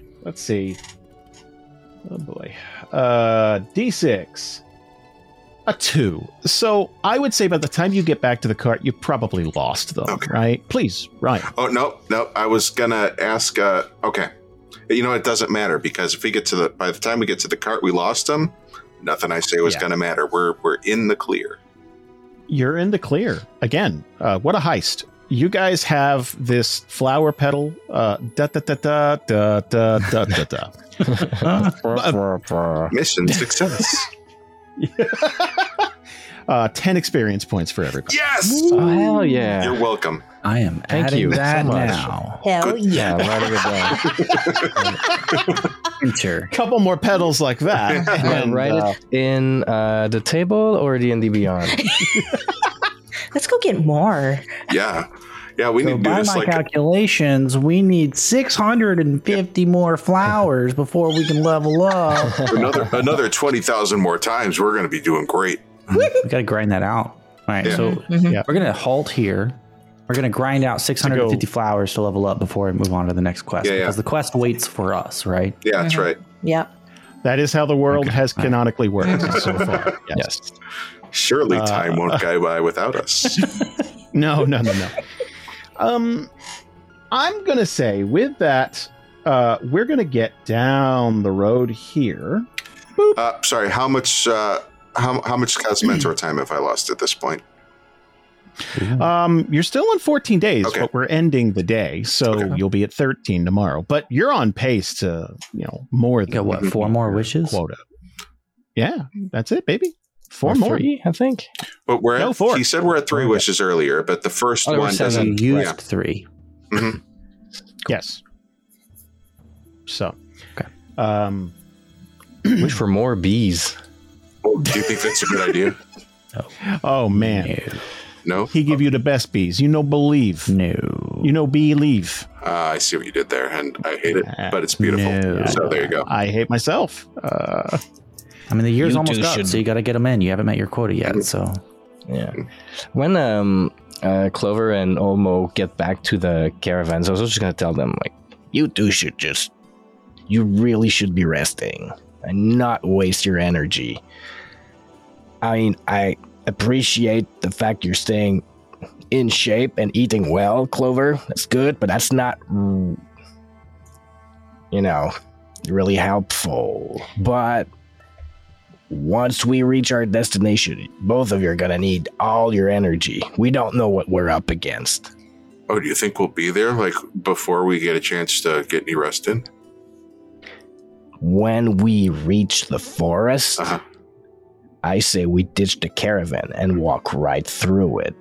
Oh boy. D6. A 2. So I would say by the time you get back to the cart, you probably lost them, right? Please, Ryan. Oh, no. I was going to ask, okay. You know, it doesn't matter because if we get to by the time we get to the cart, we lost them. Nothing I say was going to matter. We're in the clear. You're in the clear. Again, what a heist. You guys have this flower petal. Mission success. 10 experience points for everybody. Yes! Oh, hell yeah. You're welcome. I am Thank adding you that so much. now. Hell yeah. Yeah, right away. Sure. Couple more petals like that. And write it in the table or D&D Beyond. Let's go get more. Yeah. Yeah, we need to do By this my like calculations, we need 650 more flowers before we can level up. another 20,000 more times. We're going to be doing great. We got to grind that out. All right, Yeah. so Yeah. we're going to halt here. We're going to grind out 650 flowers to level up before we move on to the next quest. Yeah, yeah. Because the quest waits for us, right? Yeah, that's right. Yep. That is how the world has canonically worked so far. Yes. Surely time won't go by without us. No. I'm going to say with that, we're going to get down the road here. Sorry, how much Cast Mentor time have I lost at this point? You're still in 14 days, Okay. but we're ending the day, so you'll be at 13 tomorrow. But you're on pace to, more You than got what, 4 more wishes? quota. Yeah, that's it, baby. 4 more. 3, I think. But we're No, at, 4. he said we're at 3 wishes earlier, but the first there were one 7. doesn't. You used Yeah. 3. Mhm. Yes. So. Okay. Wish for more bees. Oh, do you think that's a good idea? Oh, man. No? He give you the best bees. Believe. No. Believe. I see what you did there, and I hate it, but it's beautiful. No. So there you go. I hate myself. I mean, the year's You almost two up, should- so you got to get them in. You haven't met your quota yet, so. Yeah. When Clover and Olmo get back to the caravans, I was just going to tell them, like, you two you really should be resting and not waste your energy. I mean, I appreciate the fact you're staying in shape and eating well, Clover. That's good, but that's not, really helpful. But once we reach our destination, both of you are going to need all your energy. We don't know what we're up against. Oh, do you think we'll be there, like, before we get a chance to get any rest in? When we reach the forest, Uh-huh. I say we ditch the caravan and walk right through it.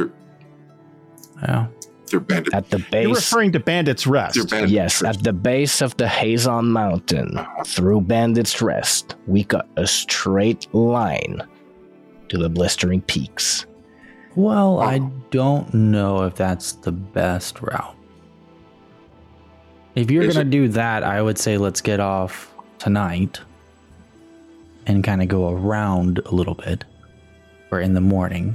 Yeah. Through Bandit. At the You're base, referring to Bandit's Rest. Through Bandit. yes, at the base of the Hazon Mountain, through Bandit's Rest, we got a straight line to the blistering peaks. Well, I don't know if that's the best route. If you're Is going to it? do that, I would say let's get off tonight and kind of go around a little bit or in the morning.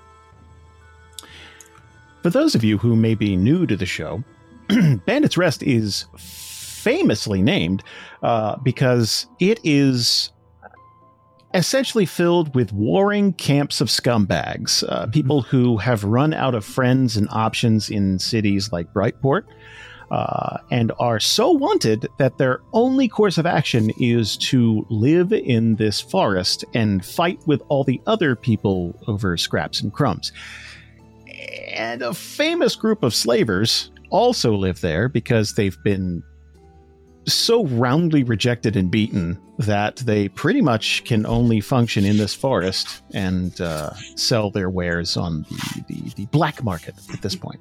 For those of you who may be new to the show, Bandit's Rest is famously named because it is essentially filled with warring camps of scumbags, people who have run out of friends and options in cities like Brightport, and are so wanted that their only course of action is to live in this forest and fight with all the other people over scraps and crumbs. And a famous group of slavers also live there because they've been so roundly rejected and beaten that they pretty much can only function in this forest and sell their wares on the black market at this point.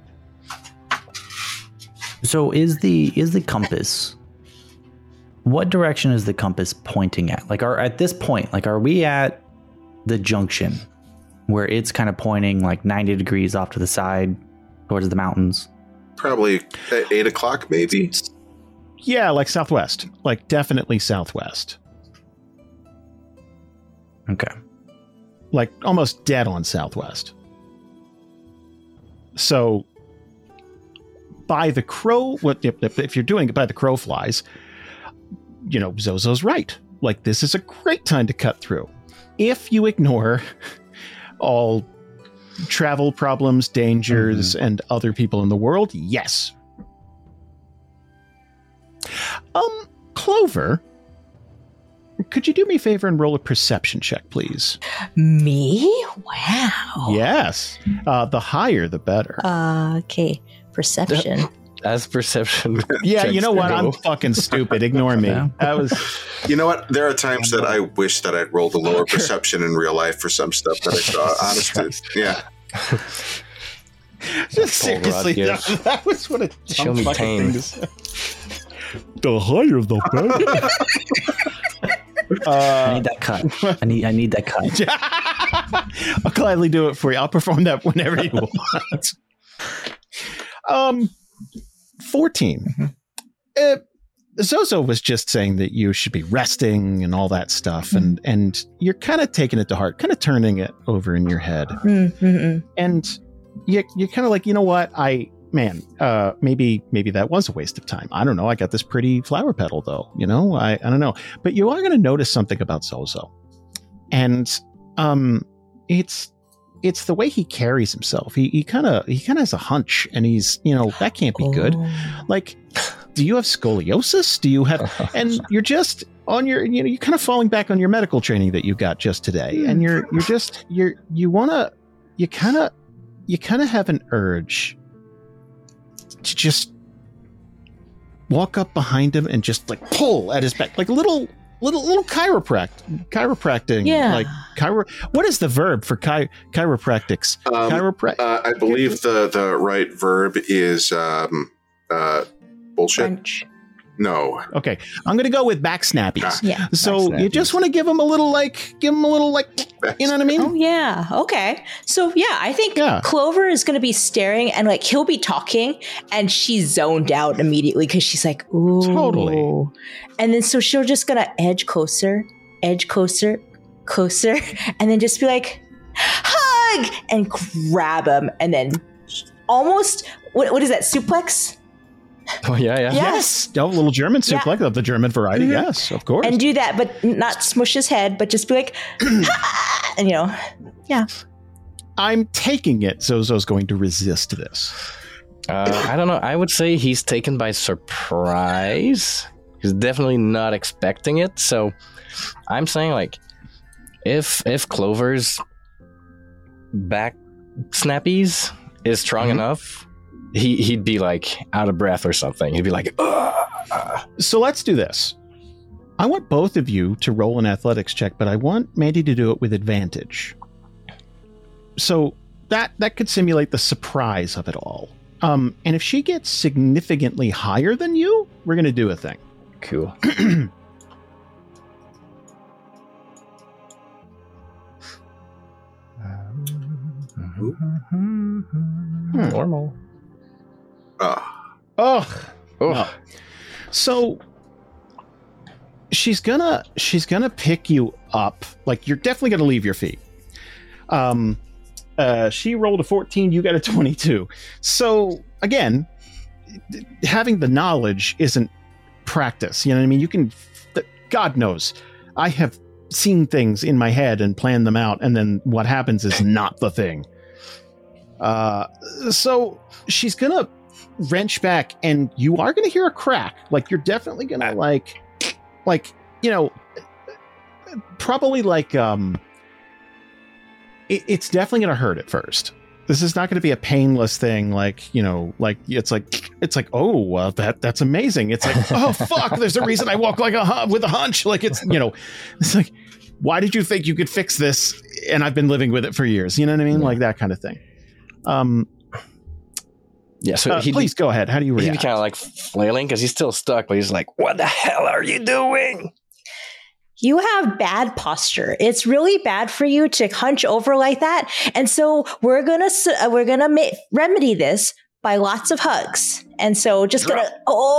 So is the compass? What direction is the compass pointing at? Like, at this point, like, are we at the junction where it's kind of pointing like 90 degrees off to the side towards the mountains? Probably at 8 o'clock, maybe. Yeah, like southwest. Like definitely southwest. Okay. Like almost dead on southwest. So by the crow, if you're doing it by the crow flies, you know, Zozo's right. Like, this is a great time to cut through. If you ignore all travel problems, dangers, and other people in the world, yes. Clover, could you do me a favor and roll a perception check, please? Me? Wow. Yes. The higher, the better. Okay. Perception. As perception. Yeah, you know what? I'm fucking stupid. Ignore me. Yeah. That was. You know what? There are times that I wish that I'd rolled a lower perception in real life for some stuff that I saw. Honestly, yeah. Just seriously, that was what a Show me fucking tame. thing to say. The higher, the better. I need that cut. I need that cut. I'll gladly do it for you. I'll perform that whenever you want. 14. Zozo was just saying that you should be resting and all that stuff, and you're kind of taking it to heart, kind of turning it over in your head, and you're kind of like, you know what, maybe that was a waste of time. I don't know. I got this pretty flower petal though, you know. I don't know, but you are going to notice something about Zozo, and it's the way he carries himself. He kind of has a hunch, and he's, you know, that can't be good. Like, do you have scoliosis? Do you have, and you're just on your, you know, you're kind of falling back on your medical training that you got just today. And you kind of have an urge to just walk up behind him and just like pull at his back, like a little chiropracting. Yeah. Like what is the verb for chiropractics? I believe the right verb is bullshit. Crunch. No. Okay, I'm going to go with back snappies. Yeah. So you just want to give him a little like, you know what I mean? Oh yeah. Okay. So yeah, I think Clover is going to be staring, and like he'll be talking, and she's zoned out immediately because she's like, ooh. Totally. And then so she'll just gonna edge closer, and then just be like, hug, and grab him, and then almost what is that, suplex? Oh yeah. Yes. Oh, little German suplex of the German variety. Mm-hmm. Yes, of course. And do that, but not smush his head, but just be like, and you know, yeah. I'm taking it Zozo's going to resist this. I don't know. I would say he's taken by surprise. He's definitely not expecting it. So I'm saying, like, if Clover's back snappies is strong enough, he'd be like out of breath or something. He'd be like, ugh. So let's do this. I want both of you to roll an athletics check, but I want Mandy to do it with advantage. So that could simulate the surprise of it all. And if she gets significantly higher than you, we're going to do a thing. Cool. Normal. Oh. No. So she's gonna pick you up. Like, you're definitely gonna leave your feet. She rolled a 14, you got a 22. So again, having the knowledge isn't practice. You know what I mean? You can, God knows, I have seen things in my head and planned them out, and then what happens is not the thing. So she's gonna wrench back, and you are gonna hear a crack. Like, you're definitely gonna like, you know, probably like, it's definitely gonna hurt at first. This is not gonna be a painless thing. Like, you know, like it's like, it's like, oh, well, that's amazing. It's like, oh, fuck, there's a reason I walk like with a hunch. Like, it's, it's like, why did you think you could fix this? And I've been living with it for years. You know what I mean? Like that kind of thing. Yeah, so please go ahead. How do you react? He'd be kind of like flailing because he's still stuck, but he's like, what the hell are you doing? You have bad posture. It's really bad for you to hunch over like that. And so we're gonna remedy this by lots of hugs. And so just gonna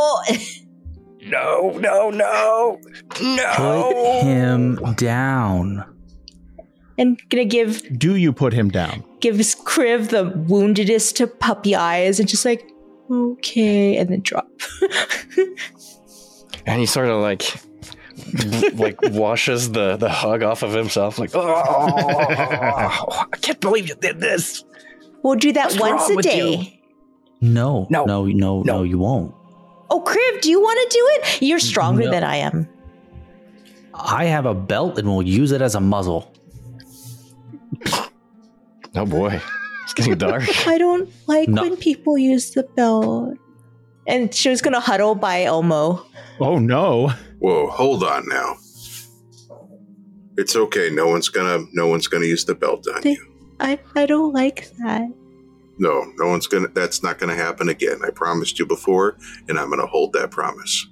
No. Put him down. And gonna give... Do you put him down? Gives Kriv the woundedest to puppy eyes and just like, okay, and then drop. And he sort of like washes the hug off of himself. Like, oh, I can't believe you did this. We'll do that once a day. No, you won't. Oh, Kriv, do you want to do it? You're stronger than I am. I have a belt and we'll use it as a muzzle. Oh boy, it's getting dark. I don't like when people use the belt. And she was gonna huddle by Elmo. Oh no! Whoa, hold on now. It's okay. No one's gonna use the belt on you. I don't like that. No one's gonna. That's not gonna happen again. I promised you before, and I'm gonna hold that promise.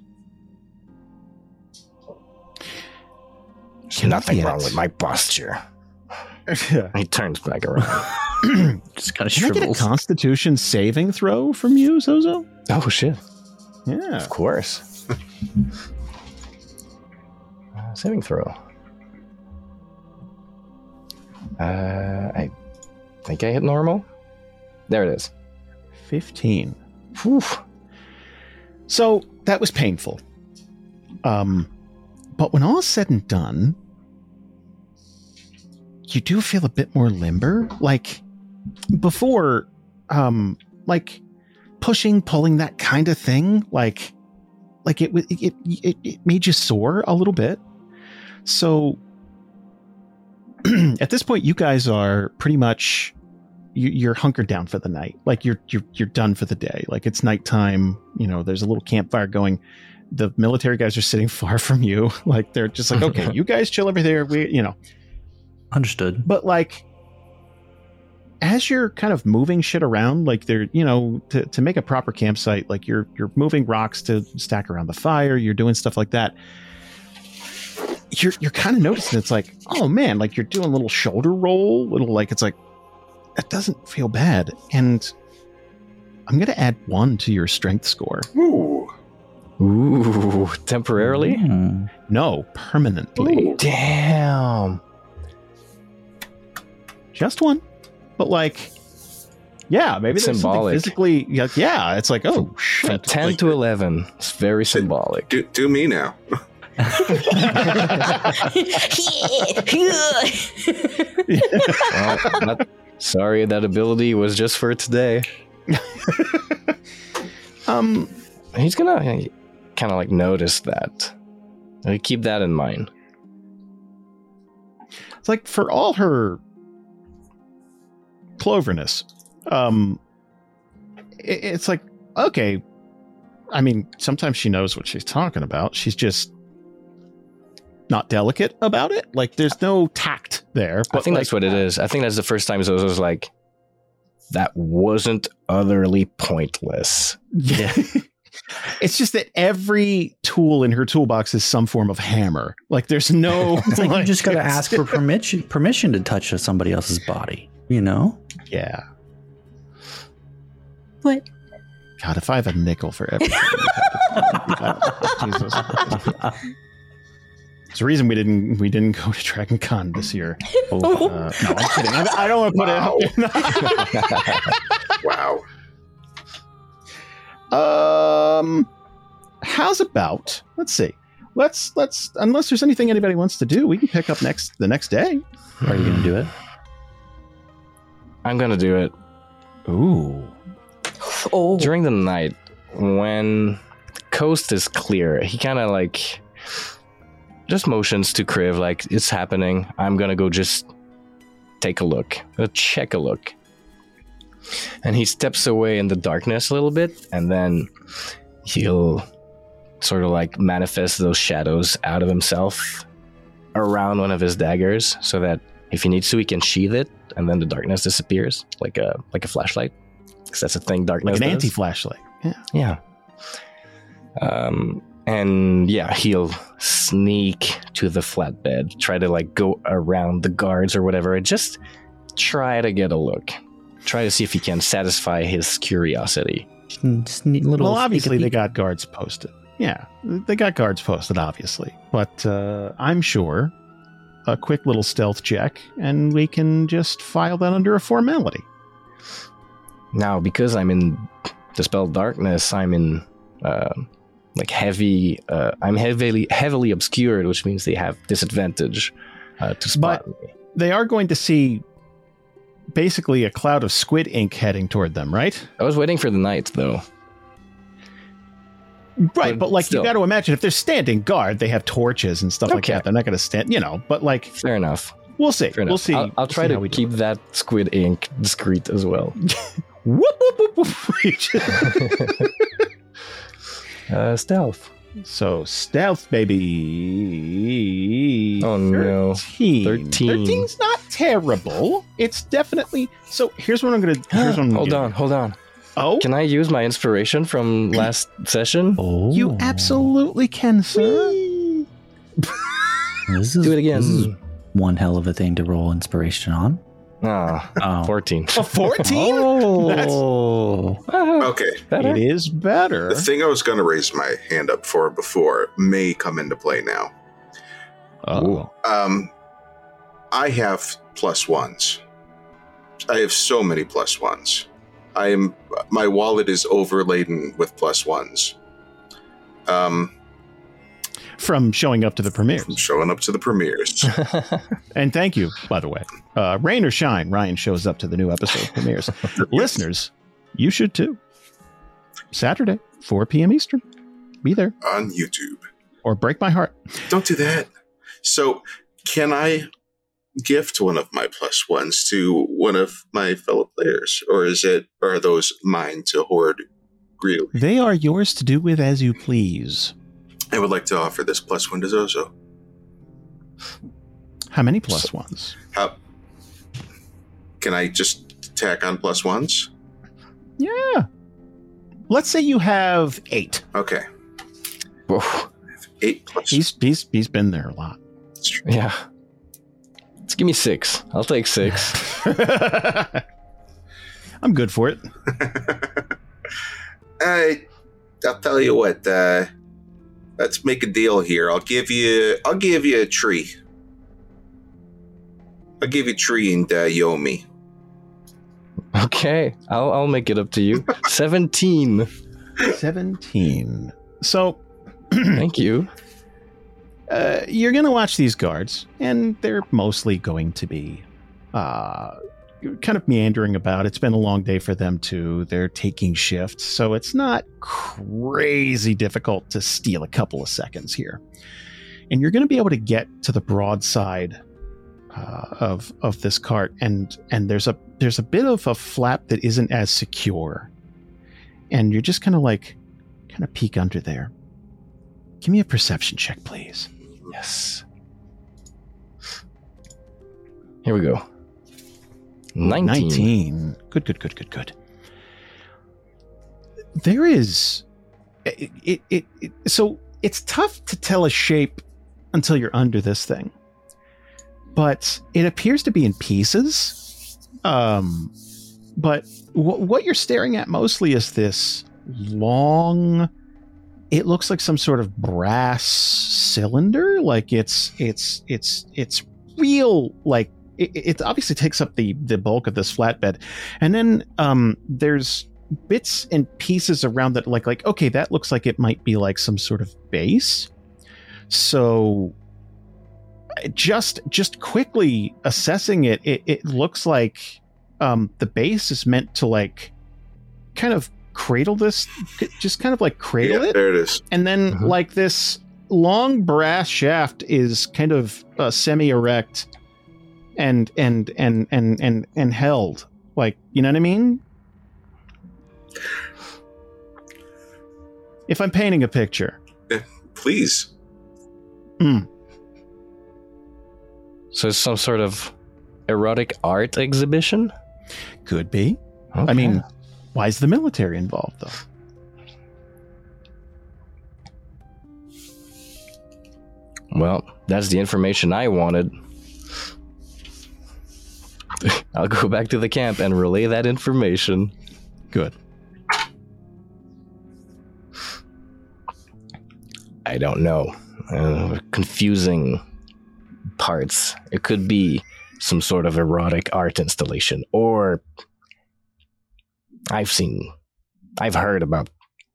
There's nothing wrong with my posture. He turns back around. Just kind of Can I get a Constitution saving throw from you, Zozo? Oh shit! Yeah, of course. Saving throw. I think I hit normal. There it is. 15. Whew. So that was painful. But when all is said and done, you do feel a bit more limber. Like before, like pushing, pulling, that kind of thing. Like it made you sore a little bit. So at this point, you guys are pretty much you're hunkered down for the night. Like you're done for the day. Like it's nighttime. There's a little campfire going. The military guys are sitting far from you. Like they're just like, okay, you guys chill over there. Understood. But like, as you're kind of moving shit around, like they're, to make a proper campsite, like you're moving rocks to stack around the fire. You're doing stuff like that. You're kind of noticing it's like, oh man, like you're doing a little shoulder roll, it's like, that doesn't feel bad. And I'm going to add 1 to your strength score. Ooh, temporarily? No, permanently. Ooh. Damn. Just 1. But like, yeah, maybe there's symbolic. Physically, yeah, it's like, oh shit. From 10 like, to 11. It's very symbolic. Do me now. Well, sorry, that ability was just for today. He's gonna kind of like notice that. Keep that in mind. It's like for all her cloverness, it's like, okay, I mean, sometimes she knows what she's talking about. She's just not delicate about it. Like there's no tact there. I think that's what it is. I think that's the first time Zozo's like, that wasn't utterly pointless. Yeah. It's just that every tool in her toolbox is some form of hammer. Like there's no... It's like you just got to ask for permission to touch somebody else's body, Yeah. What? God, if I have a nickel for everything. Jesus. It's the reason we didn't go to Dragon Con this year. No, I'm kidding. I don't want to put it. Wow. How's about? Let's see. Let's unless there's anything anybody wants to do, we can pick up the next day. Are you going to do it? I'm gonna do it. Ooh. Oh. During the night, when the coast is clear, he kind of like just motions to Kriv like, it's happening. I'm gonna go just take a look. Check a look. And he steps away in the darkness a little bit, and then he'll sort of like manifest those shadows out of himself around one of his daggers, so that if he needs to, he can sheath it, and then the darkness disappears like a flashlight, because that's a thing darkness Like an does. anti-flashlight. Yeah. And yeah, he'll sneak to the flatbed, try to like go around the guards or whatever, and just try to get a look. Try to see if he can satisfy his curiosity. Well, obviously they got guards posted. Yeah, they got guards posted, obviously. But I'm sure a quick little stealth check, and we can just file that under a formality. Now, because I'm in Dispel Darkness, I'm in like heavy. I'm heavily obscured, which means they have disadvantage to spot me. They are going to see basically a cloud of squid ink heading toward them, right? I was waiting for the night, though. Right, but like still. you got to imagine if they're standing guard, they have torches and stuff like Okay. that. They're not going to stand, but like Fair enough. we'll see. Fair We'll enough. see. I'll try to keep that squid ink discreet as well. Whoop, whoop, whoop, whoop. Stealth. So stealth, baby. Oh, no. 13. 13. 13's not terrible. It's definitely. So here's what I'm going to. Hold on. Oh, Can I use my inspiration from last session? Oh, you absolutely can, sir. This is, Do it again. This is one hell of a thing to roll inspiration on. Ah, 14. A 14? Oh, Okay. Better? It is better. The thing I was going to raise my hand up for before may come into play now. Oh. I have +1s. I have so many +1s. My wallet is overladen with +1s. From showing up to the From premieres. showing up to the premieres. And thank you, by the way. Rain or shine, Ryan shows up to the new episode premieres. Listeners, you should too. Saturday, 4 p.m. Eastern. Be there. On YouTube. Or break my heart. Don't do that. So, can I gift one of my +1s to one of my fellow players? Or are those mine to hoard greedily? They are yours to do with as you please. I would like to offer this +1 to Zozo. How many +1s? How can I just tack on +1s? Yeah. Let's say you have 8. Okay. Whoa. 8 plus. He's been there a lot. Yeah. Let's give me 6. I'll take 6. I'm good for it. I'll tell you what. Let's make a deal here. I'll give you a tree. I'll give you a tree and Yomi. Okay. I'll make it up to you. 17. 17. So, Thank you. you're going to watch these guards, and they're mostly going to be kind of meandering about. It's been a long day for them, too. They're taking shifts, so it's not crazy difficult to steal a couple of seconds here. And you're going to be able to get to the broad side of this cart, and there's a bit of a flap that isn't as secure. And you're just kind of peek under there. Give me a perception check, please. Yes. Here we go. 19. Good. There is... So it's tough to tell a shape until you're under this thing. But it appears to be in pieces. But what you're staring at mostly is this long... It looks like some sort of brass cylinder. Like it's real, like it obviously takes up the bulk of this flatbed. And then there's bits and pieces around that like okay, that looks like it might be like some sort of base. So just quickly assessing it looks like the base is meant to like kind of cradle this, just kind of like cradle it. There it is. And then like this long brass shaft is kind of semi-erect and held, like, you know what I mean? If I'm painting a picture. Please. So it's some sort of erotic art exhibition? Could be. Okay. I mean, why is the military involved, though? Well, that's the information I wanted. I'll go back to the camp and relay that information. Good. I don't know. Confusing parts. It could be some sort of erotic art installation, or I've heard about,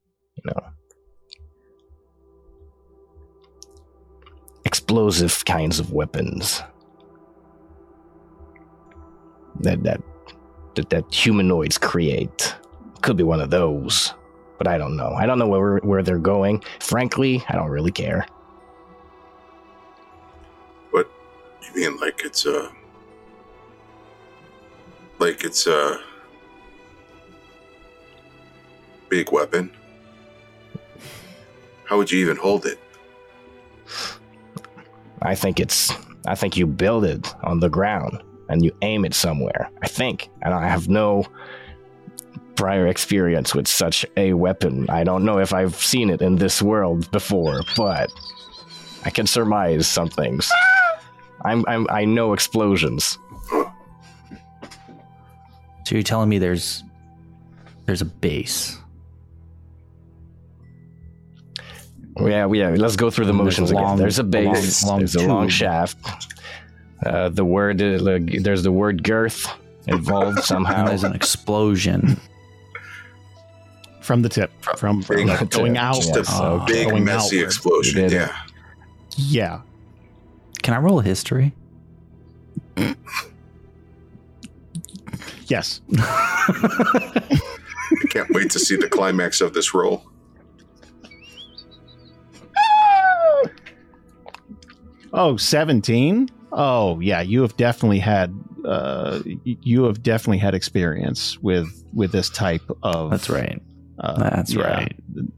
explosive kinds of weapons that humanoids create. Could be one of those, but I don't know. I don't know where they're going. Frankly, I don't really care. What you mean? Like it's a big weapon? How would you even hold it? I think you build it on the ground and you aim it somewhere. I think. And I have no prior experience with such a weapon. I don't know if I've seen it in this world before, but I can surmise some things. I know explosions. So you're telling me there's a base? Yeah. Let's go through the motions again. There's a base. There's a long tube. shaft. There's the word girth involved somehow. And there's an explosion. From the tip. From Big- going out. Just a big, going messy outward. explosion. Yeah. Yeah. Can I roll a history? Yes. I can't wait to see the climax of this roll. Oh, 17? Oh, yeah. You have definitely had experience with this type of. That's right. That's right.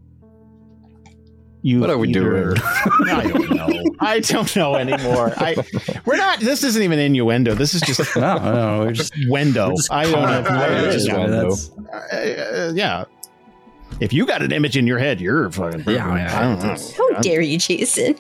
What are we doing? I don't know. I don't know anymore. We're not. This isn't even innuendo. This is just No, we're just wendo. I don't know. Just Yeah, wendo. yeah. If you got an image in your head, you're fucking. Yeah, I don't know. How dare you, Jason?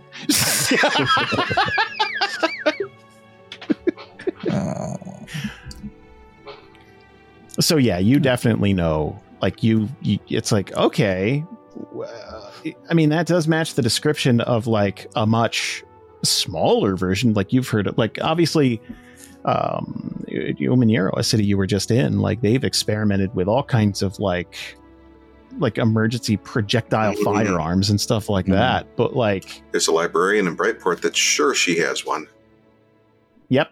So yeah, you definitely know. Like you it's like, okay. I mean, that does match the description of like a much smaller version. Like you've heard of, like obviously, Umanero, a city you were just in, like they've experimented with all kinds of like emergency projectile firearms and stuff like that. But like, There's a librarian in Brightport that's sure she has one. yep.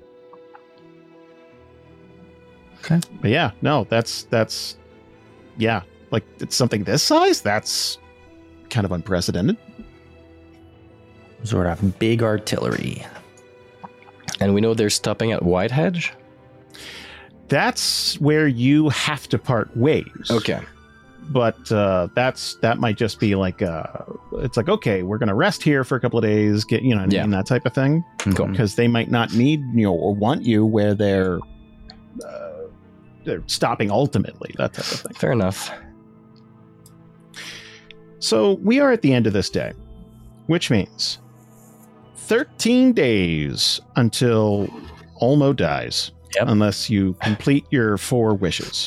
Okay. But yeah, no, that's yeah, like it's something this size. That's kind of unprecedented. sort of big artillery. And we know they're stopping at Whitehedge? That's where you have to part ways. Okay. But that might just be like it's like, okay, we're gonna rest here for a couple of days, get what I mean, that type of thing. Cool. Because they might not need or want you where they're stopping ultimately, that type of thing. Fair enough. So we are at the end of this day, which means 13 days until Olmo dies, unless you complete your 4 wishes.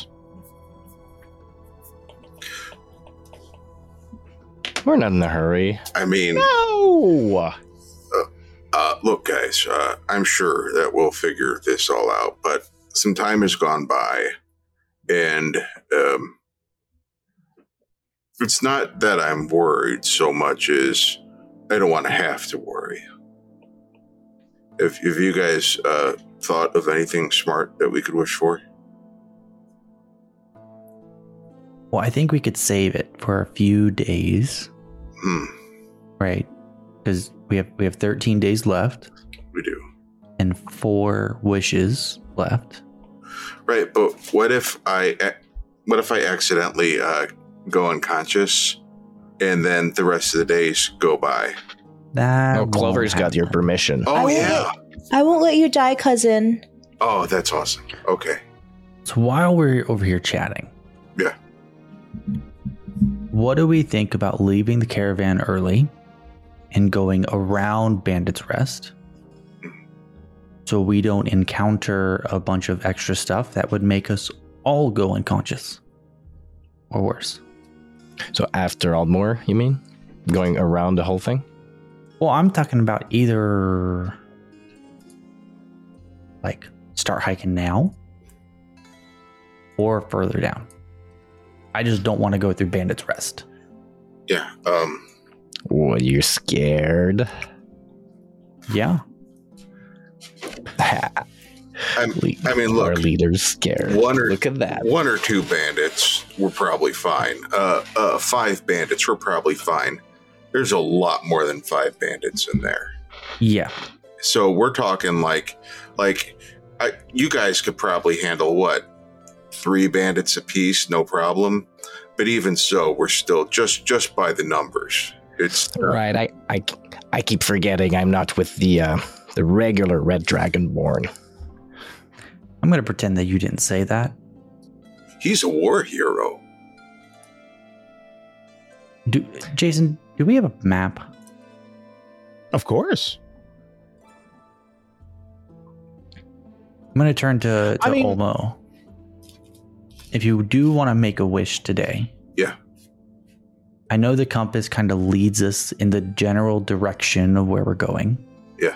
We're not in a hurry. I mean, No! look, guys, I'm sure that we'll figure this all out, but some time has gone by, and it's not that I'm worried so much as I don't want to have to worry. If you guys thought of anything smart that we could wish for? Well, I think we could save it for a few days. Right? Because we have 13 days left. We do. And 4 wishes left. Right, but what if I what if I accidentally go unconscious, and then the rest of the days go by? That Clover's got your permission. Oh yeah. I won't let you die, cousin. Oh, that's awesome. Okay. So while we're over here chatting, Yeah. what do we think about leaving the caravan early and going around Bandit's Rest so we don't encounter a bunch of extra stuff that would make us all go unconscious or worse? So after Aldmore, you mean? Going around the whole thing? Well, I'm talking about either like start hiking now or further down. I just don't want to go through Bandit's Rest. Yeah. What, you're scared? Yeah. I mean, Our look. leader's scared. Look at that. 1 or 2 bandits were probably fine. 5 bandits were probably fine. There's a lot more than 5 bandits in there. Yeah. So we're talking you guys could probably handle what? 3 bandits apiece, no problem. But even so, we're still just by the numbers. It's Right. I keep forgetting I'm not with the regular Red Dragonborn. I'm going to pretend that you didn't say that. He's a war hero. Jason, do we have a map? Of course. I'm going to turn to Olmo. If you do want to make a wish today. Yeah. I know the compass kind of leads us in the general direction of where we're going. Yeah.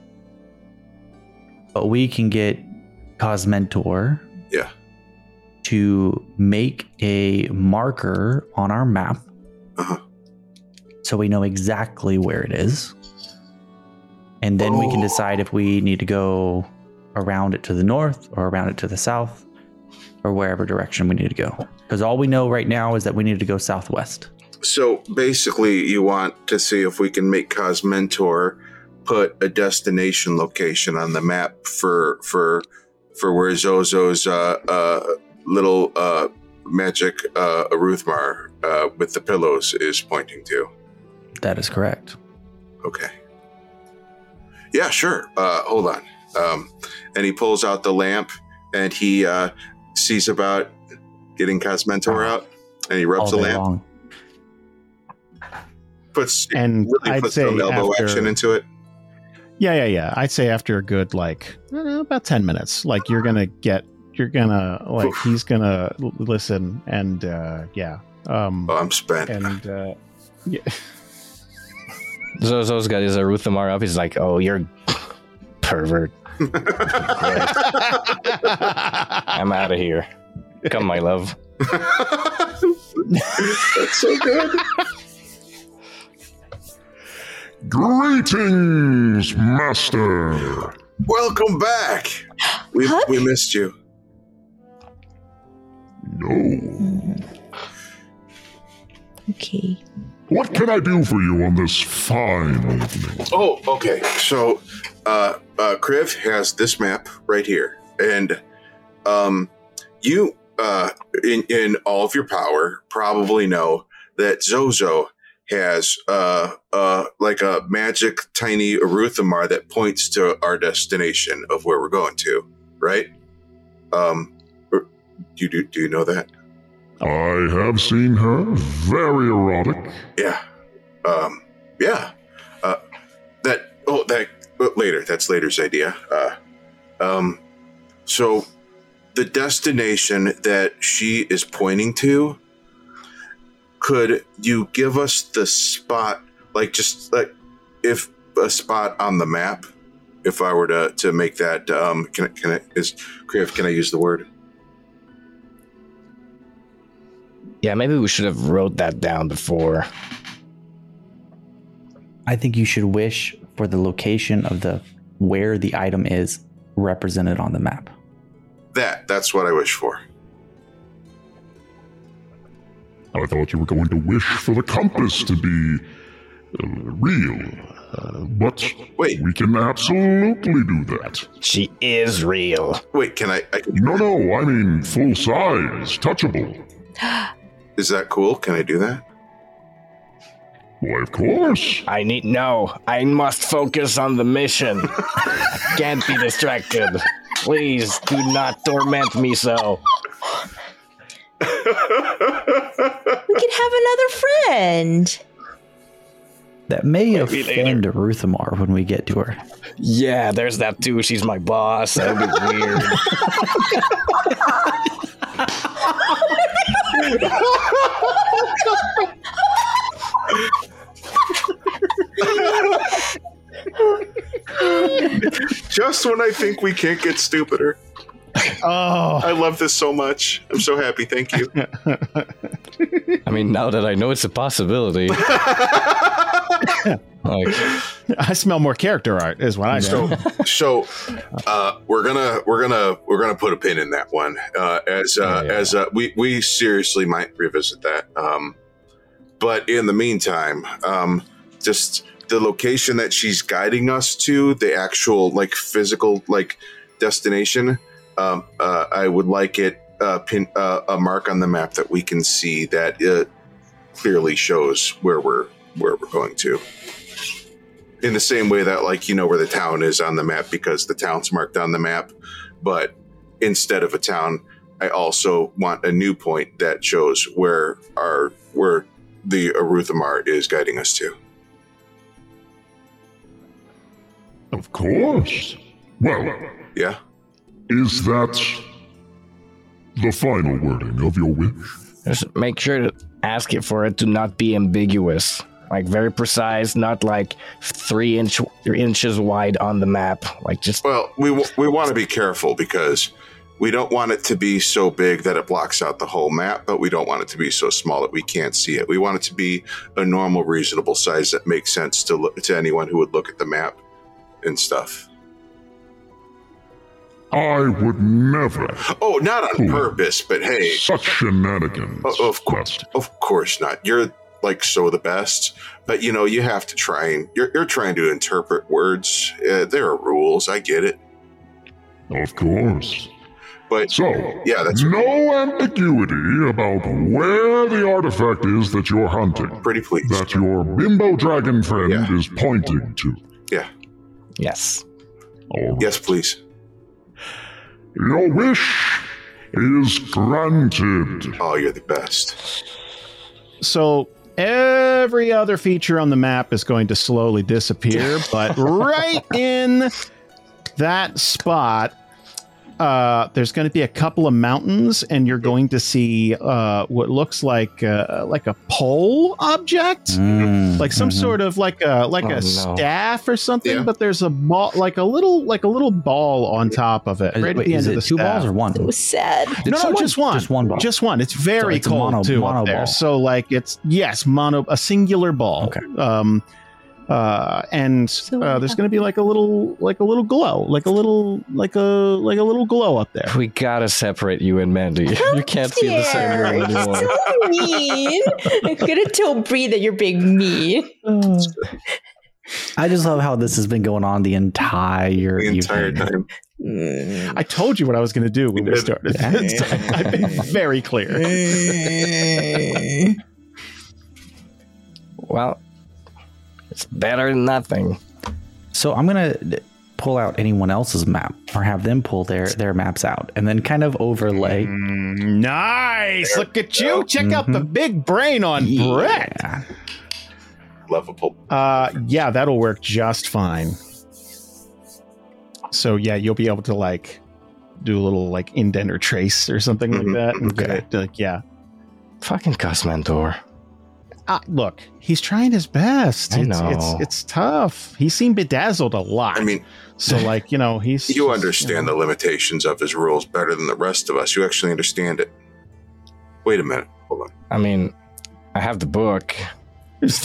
But we can get Cosmentor. Yeah. To make a marker on our map. Uh-huh. So we know exactly where it is. And then we can decide if we need to go around it to the north or around it to the south or wherever direction we need to go. Because all we know right now is that we need to go southwest. So basically, you want to see if we can make Cosmentor put a destination location on the map for where Zozo's little magic Aruthmar with the pillows is pointing to. That is correct. Okay. Yeah, sure. Hold on. And he pulls out the lamp and he sees about getting Cosmentor out, and he rubs the lamp. Long. Puts some elbow action into it. Yeah. I'd say after a good, about 10 minutes, he's gonna listen and, yeah. I'm spent. And, yeah. Zozo's got his Aruthmar up. He's like, oh, you're pervert. I'm out of here. Come, my love. That's so good. Greetings, Master. Welcome back. We missed you. No. Okay. What can I do for you on this fine evening? Oh, okay. So, Kriv has this map right here, and you, in all of your power, probably know that Zozo has like a magic tiny Aruthmar that points to our destination of where we're going to, right? Do you know that? I have seen her. Very erotic. Yeah. Yeah. Later. That's later's idea. So the destination that she is pointing to, could you give us the spot, if a spot on the map, if I were to make that, can I use the word? Yeah, maybe we should have wrote that down before. I think you should wish for the location of where the item is represented on the map. That's what I wish for. I thought you were going to wish for the compass to be real. but Wait. we can absolutely do that. She is real. Wait, can I can, No, I mean full size, touchable. is that cool? Can I do that? Why, of course. I must focus on the mission. Can't be distracted. Please do not torment me so. We can have another friend. That may offend Ruthamar when we get to her. Yeah, there's that too. She's my boss. That'd be weird. Just when I think we can't get stupider. Oh, I love this so much. I'm so happy. Thank you. I mean, now that I know it's a possibility. Like, I smell more character art, is what I know. So, we're gonna put a pin in that one. As we seriously might revisit that. But in the meantime, just the location that she's guiding us to, the actual like physical like destination. I would like it pin a mark on the map that we can see that clearly shows where we're going to. In the same way that, like, you know where the town is on the map because the town's marked on the map, but instead of a town, I also want a new point that shows where the Aruthamar is guiding us to. Of course. Well, Yeah. is that the final wording of your wish? just make sure to ask it for it to not be ambiguous. Like, very precise, not like 3 inches wide on the map. Like, just... Well, we want to be careful because we don't want it to be so big that it blocks out the whole map, but we don't want it to be so small that we can't see it. We want it to be a normal, reasonable size that makes sense to anyone who would look at the map and stuff. I would never. Oh, not on purpose, but hey, Such shenanigans. of course not. You're like so the best, but you know you have to try and you're trying to interpret words. There are rules. I get it, Of course. but So, yeah, that's no ambiguity about where the artifact is that you're hunting, pretty please. that your bimbo dragon friend Yeah. is pointing to. Yeah. Yes. All right. Yes, please. Your wish is granted. Oh, you're the best. So every other feature on the map is going to slowly disappear, but right in that spot, there's going to be a couple of mountains, and you're going to see what looks like a pole object, like some sort of like a staff or something. Yeah. But there's a ball, like a little ball on top of it. Right at the end Is of the it 2 staff. balls or 1? It was sad. No, just one. Just one ball. Just one. It's very So it's a cold too mono up there. ball. So like it's a singular ball. Okay. And there's going to be like a little glow, like a little glow up there. We gotta separate you and Mandy. You can't feel the same way anymore. So mean. I'm gonna tell Bree that you're being mean. I just love how this has been going on the entire The entire evening. time. I told you what I was going to do when we did. started. I've been very clear. Well, it's better than nothing. So I'm gonna pull out anyone else's map or have them pull their maps out and then kind of overlay. Nice. Look at you. Check out the big brain on Brett. Yeah. Lovable. Yeah, that'll work just fine. So yeah, you'll be able to like do a little like indent or trace or something like that. And get it, like, yeah. Fucking Cosmantor. Look, he's trying his best. I know. It's tough. He seemed bedazzled a lot. I mean, so like, he's you understand the limitations of his rules better than the rest of us. You actually understand it. Wait a minute. Hold on. I mean, I have the book. It's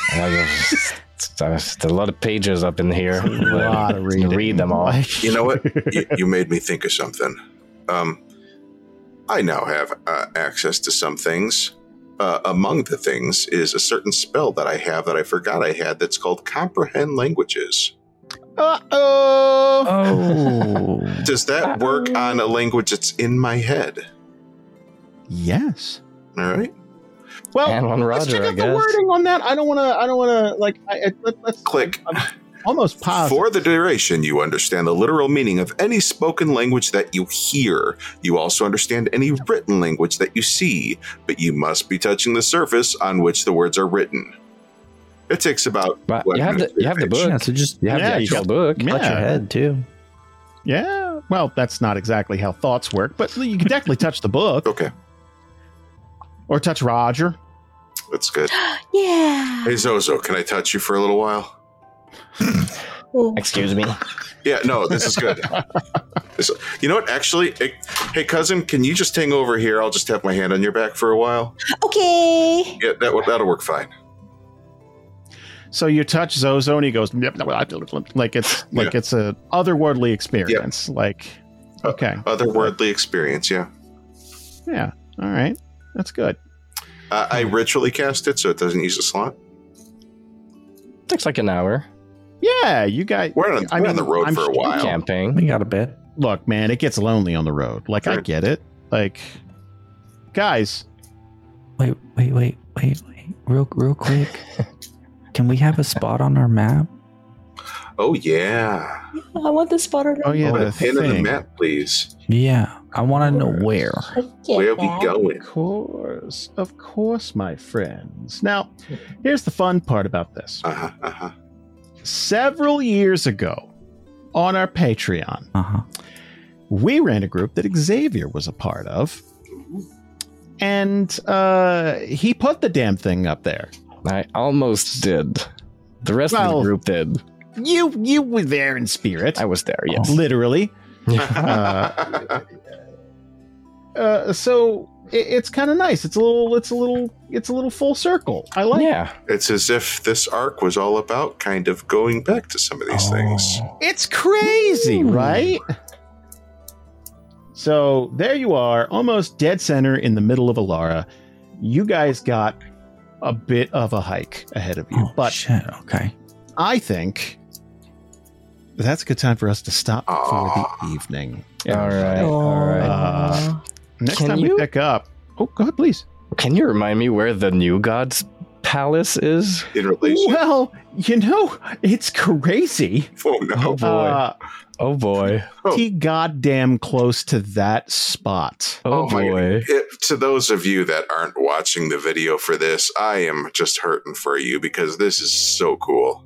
a lot of pages up in here. A lot of reading. Read them all. You know what? you made me think of something. I now have access to some things. among the things is a certain spell that I have that I forgot I had that's called Comprehend Languages. Uh-oh. Oh. Does that work on a language that's in my head? Yes. All right. Well, And on let's Roger, check I out the guess. wording on that. I don't want to like. Let's Click. I'm almost positive. For the duration, you understand the literal meaning of any spoken language that you hear. You also understand any written language that you see, but you must be touching the surface on which the words are written. It takes about. But what, you have the book. Yeah, so just You have Yeah, the you actual got- book. Yeah. touch your head too. Yeah. Well, that's not exactly how thoughts work, but you can definitely touch the book Okay, or touch Roger. that's good. Yeah. Hey Zozo, can I touch you for a little while? Excuse me. Yeah, no, this is good. You know what? Actually, hey cousin, can you just hang over here? I'll just have my hand on your back for a while. Okay. Yeah, that'll work fine. So you touch Zozo and he goes "Yep, no, like it's a otherworldly experience. Like, okay, Otherworldly experience. Yeah, yeah, all right, that's good. I ritually cast it, so it doesn't use a slot. Takes like an hour. Yeah, you guys. We're on the road I'm for a while. Camping. We got a bit. Look, man, it gets lonely on the road. Like, I Sure. get it. Like, guys, Wait. Real quick. Can we have a spot on our map? Oh yeah. I want the spotter. oh yeah, Oh, the a pin in the thing. map, please. Yeah. I want to know where. Where are we going? Of course, my friends. Now, here's the fun part about this. Uh-huh. Several years ago, on our Patreon, Uh-huh. we ran a group that Xavier was a part of, and he put the damn thing up there. I almost did. The rest of Well- the group did. You were there in spirit, I was there, yes. literally. So it's kind of nice. It's a little full circle. I like. Yeah. It's as if this arc was all about kind of going back to some of these things. It's crazy, right? So there you are, almost dead center in the middle of Alara. You guys got a bit of a hike ahead of you, Oh, but shit. Okay. I think that's a good time for us to stop for the evening. All right. All right. Next Can time we you- pick up. Oh, go ahead, please. Can you remind me where the new god's palace is? In relation. Well, it's crazy. Oh no. Oh boy. Oh boy. Pretty goddamn close to that spot. Oh my boy. To those of you that aren't watching the video for this, I am just hurting for you because this is so cool.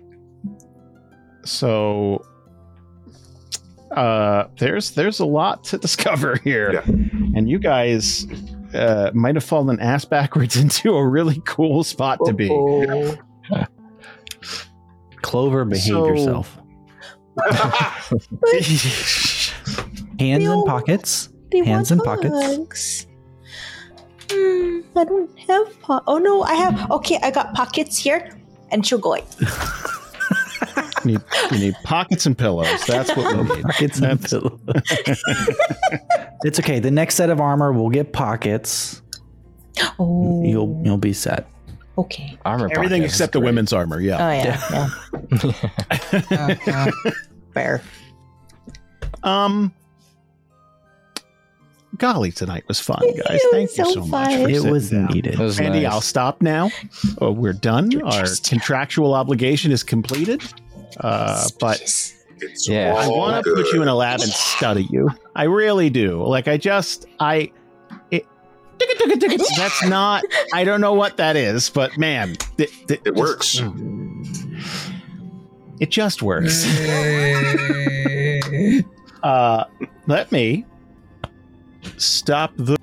So there's a lot to discover here. Yeah. And you guys might have fallen ass backwards into a really cool spot to be. Clover, behave So- yourself. Hands in No. pockets. They Hands want in pockets. hugs. I don't have oh no, I have okay, I got pockets here and Chugoi. you need pockets and pillows. That's what we need. Pockets and pillow. It's okay. The next set of armor will get pockets. Oh You'll be set. okay. Armor Everything pockets. except the women's armor. Oh Yeah. yeah. Fair. Golly, tonight was fun, guys. It Thank was you so so much. fun. For It sitting was down. needed. It was Andy, nice. I'll stop now. Oh, we're done. Our contractual obligation is completed. But It's Yeah. I all want to good. put you in a lab and study you. I really do. Like, that's not, I don't know what that is, but man, It works. It just works. Let me stop the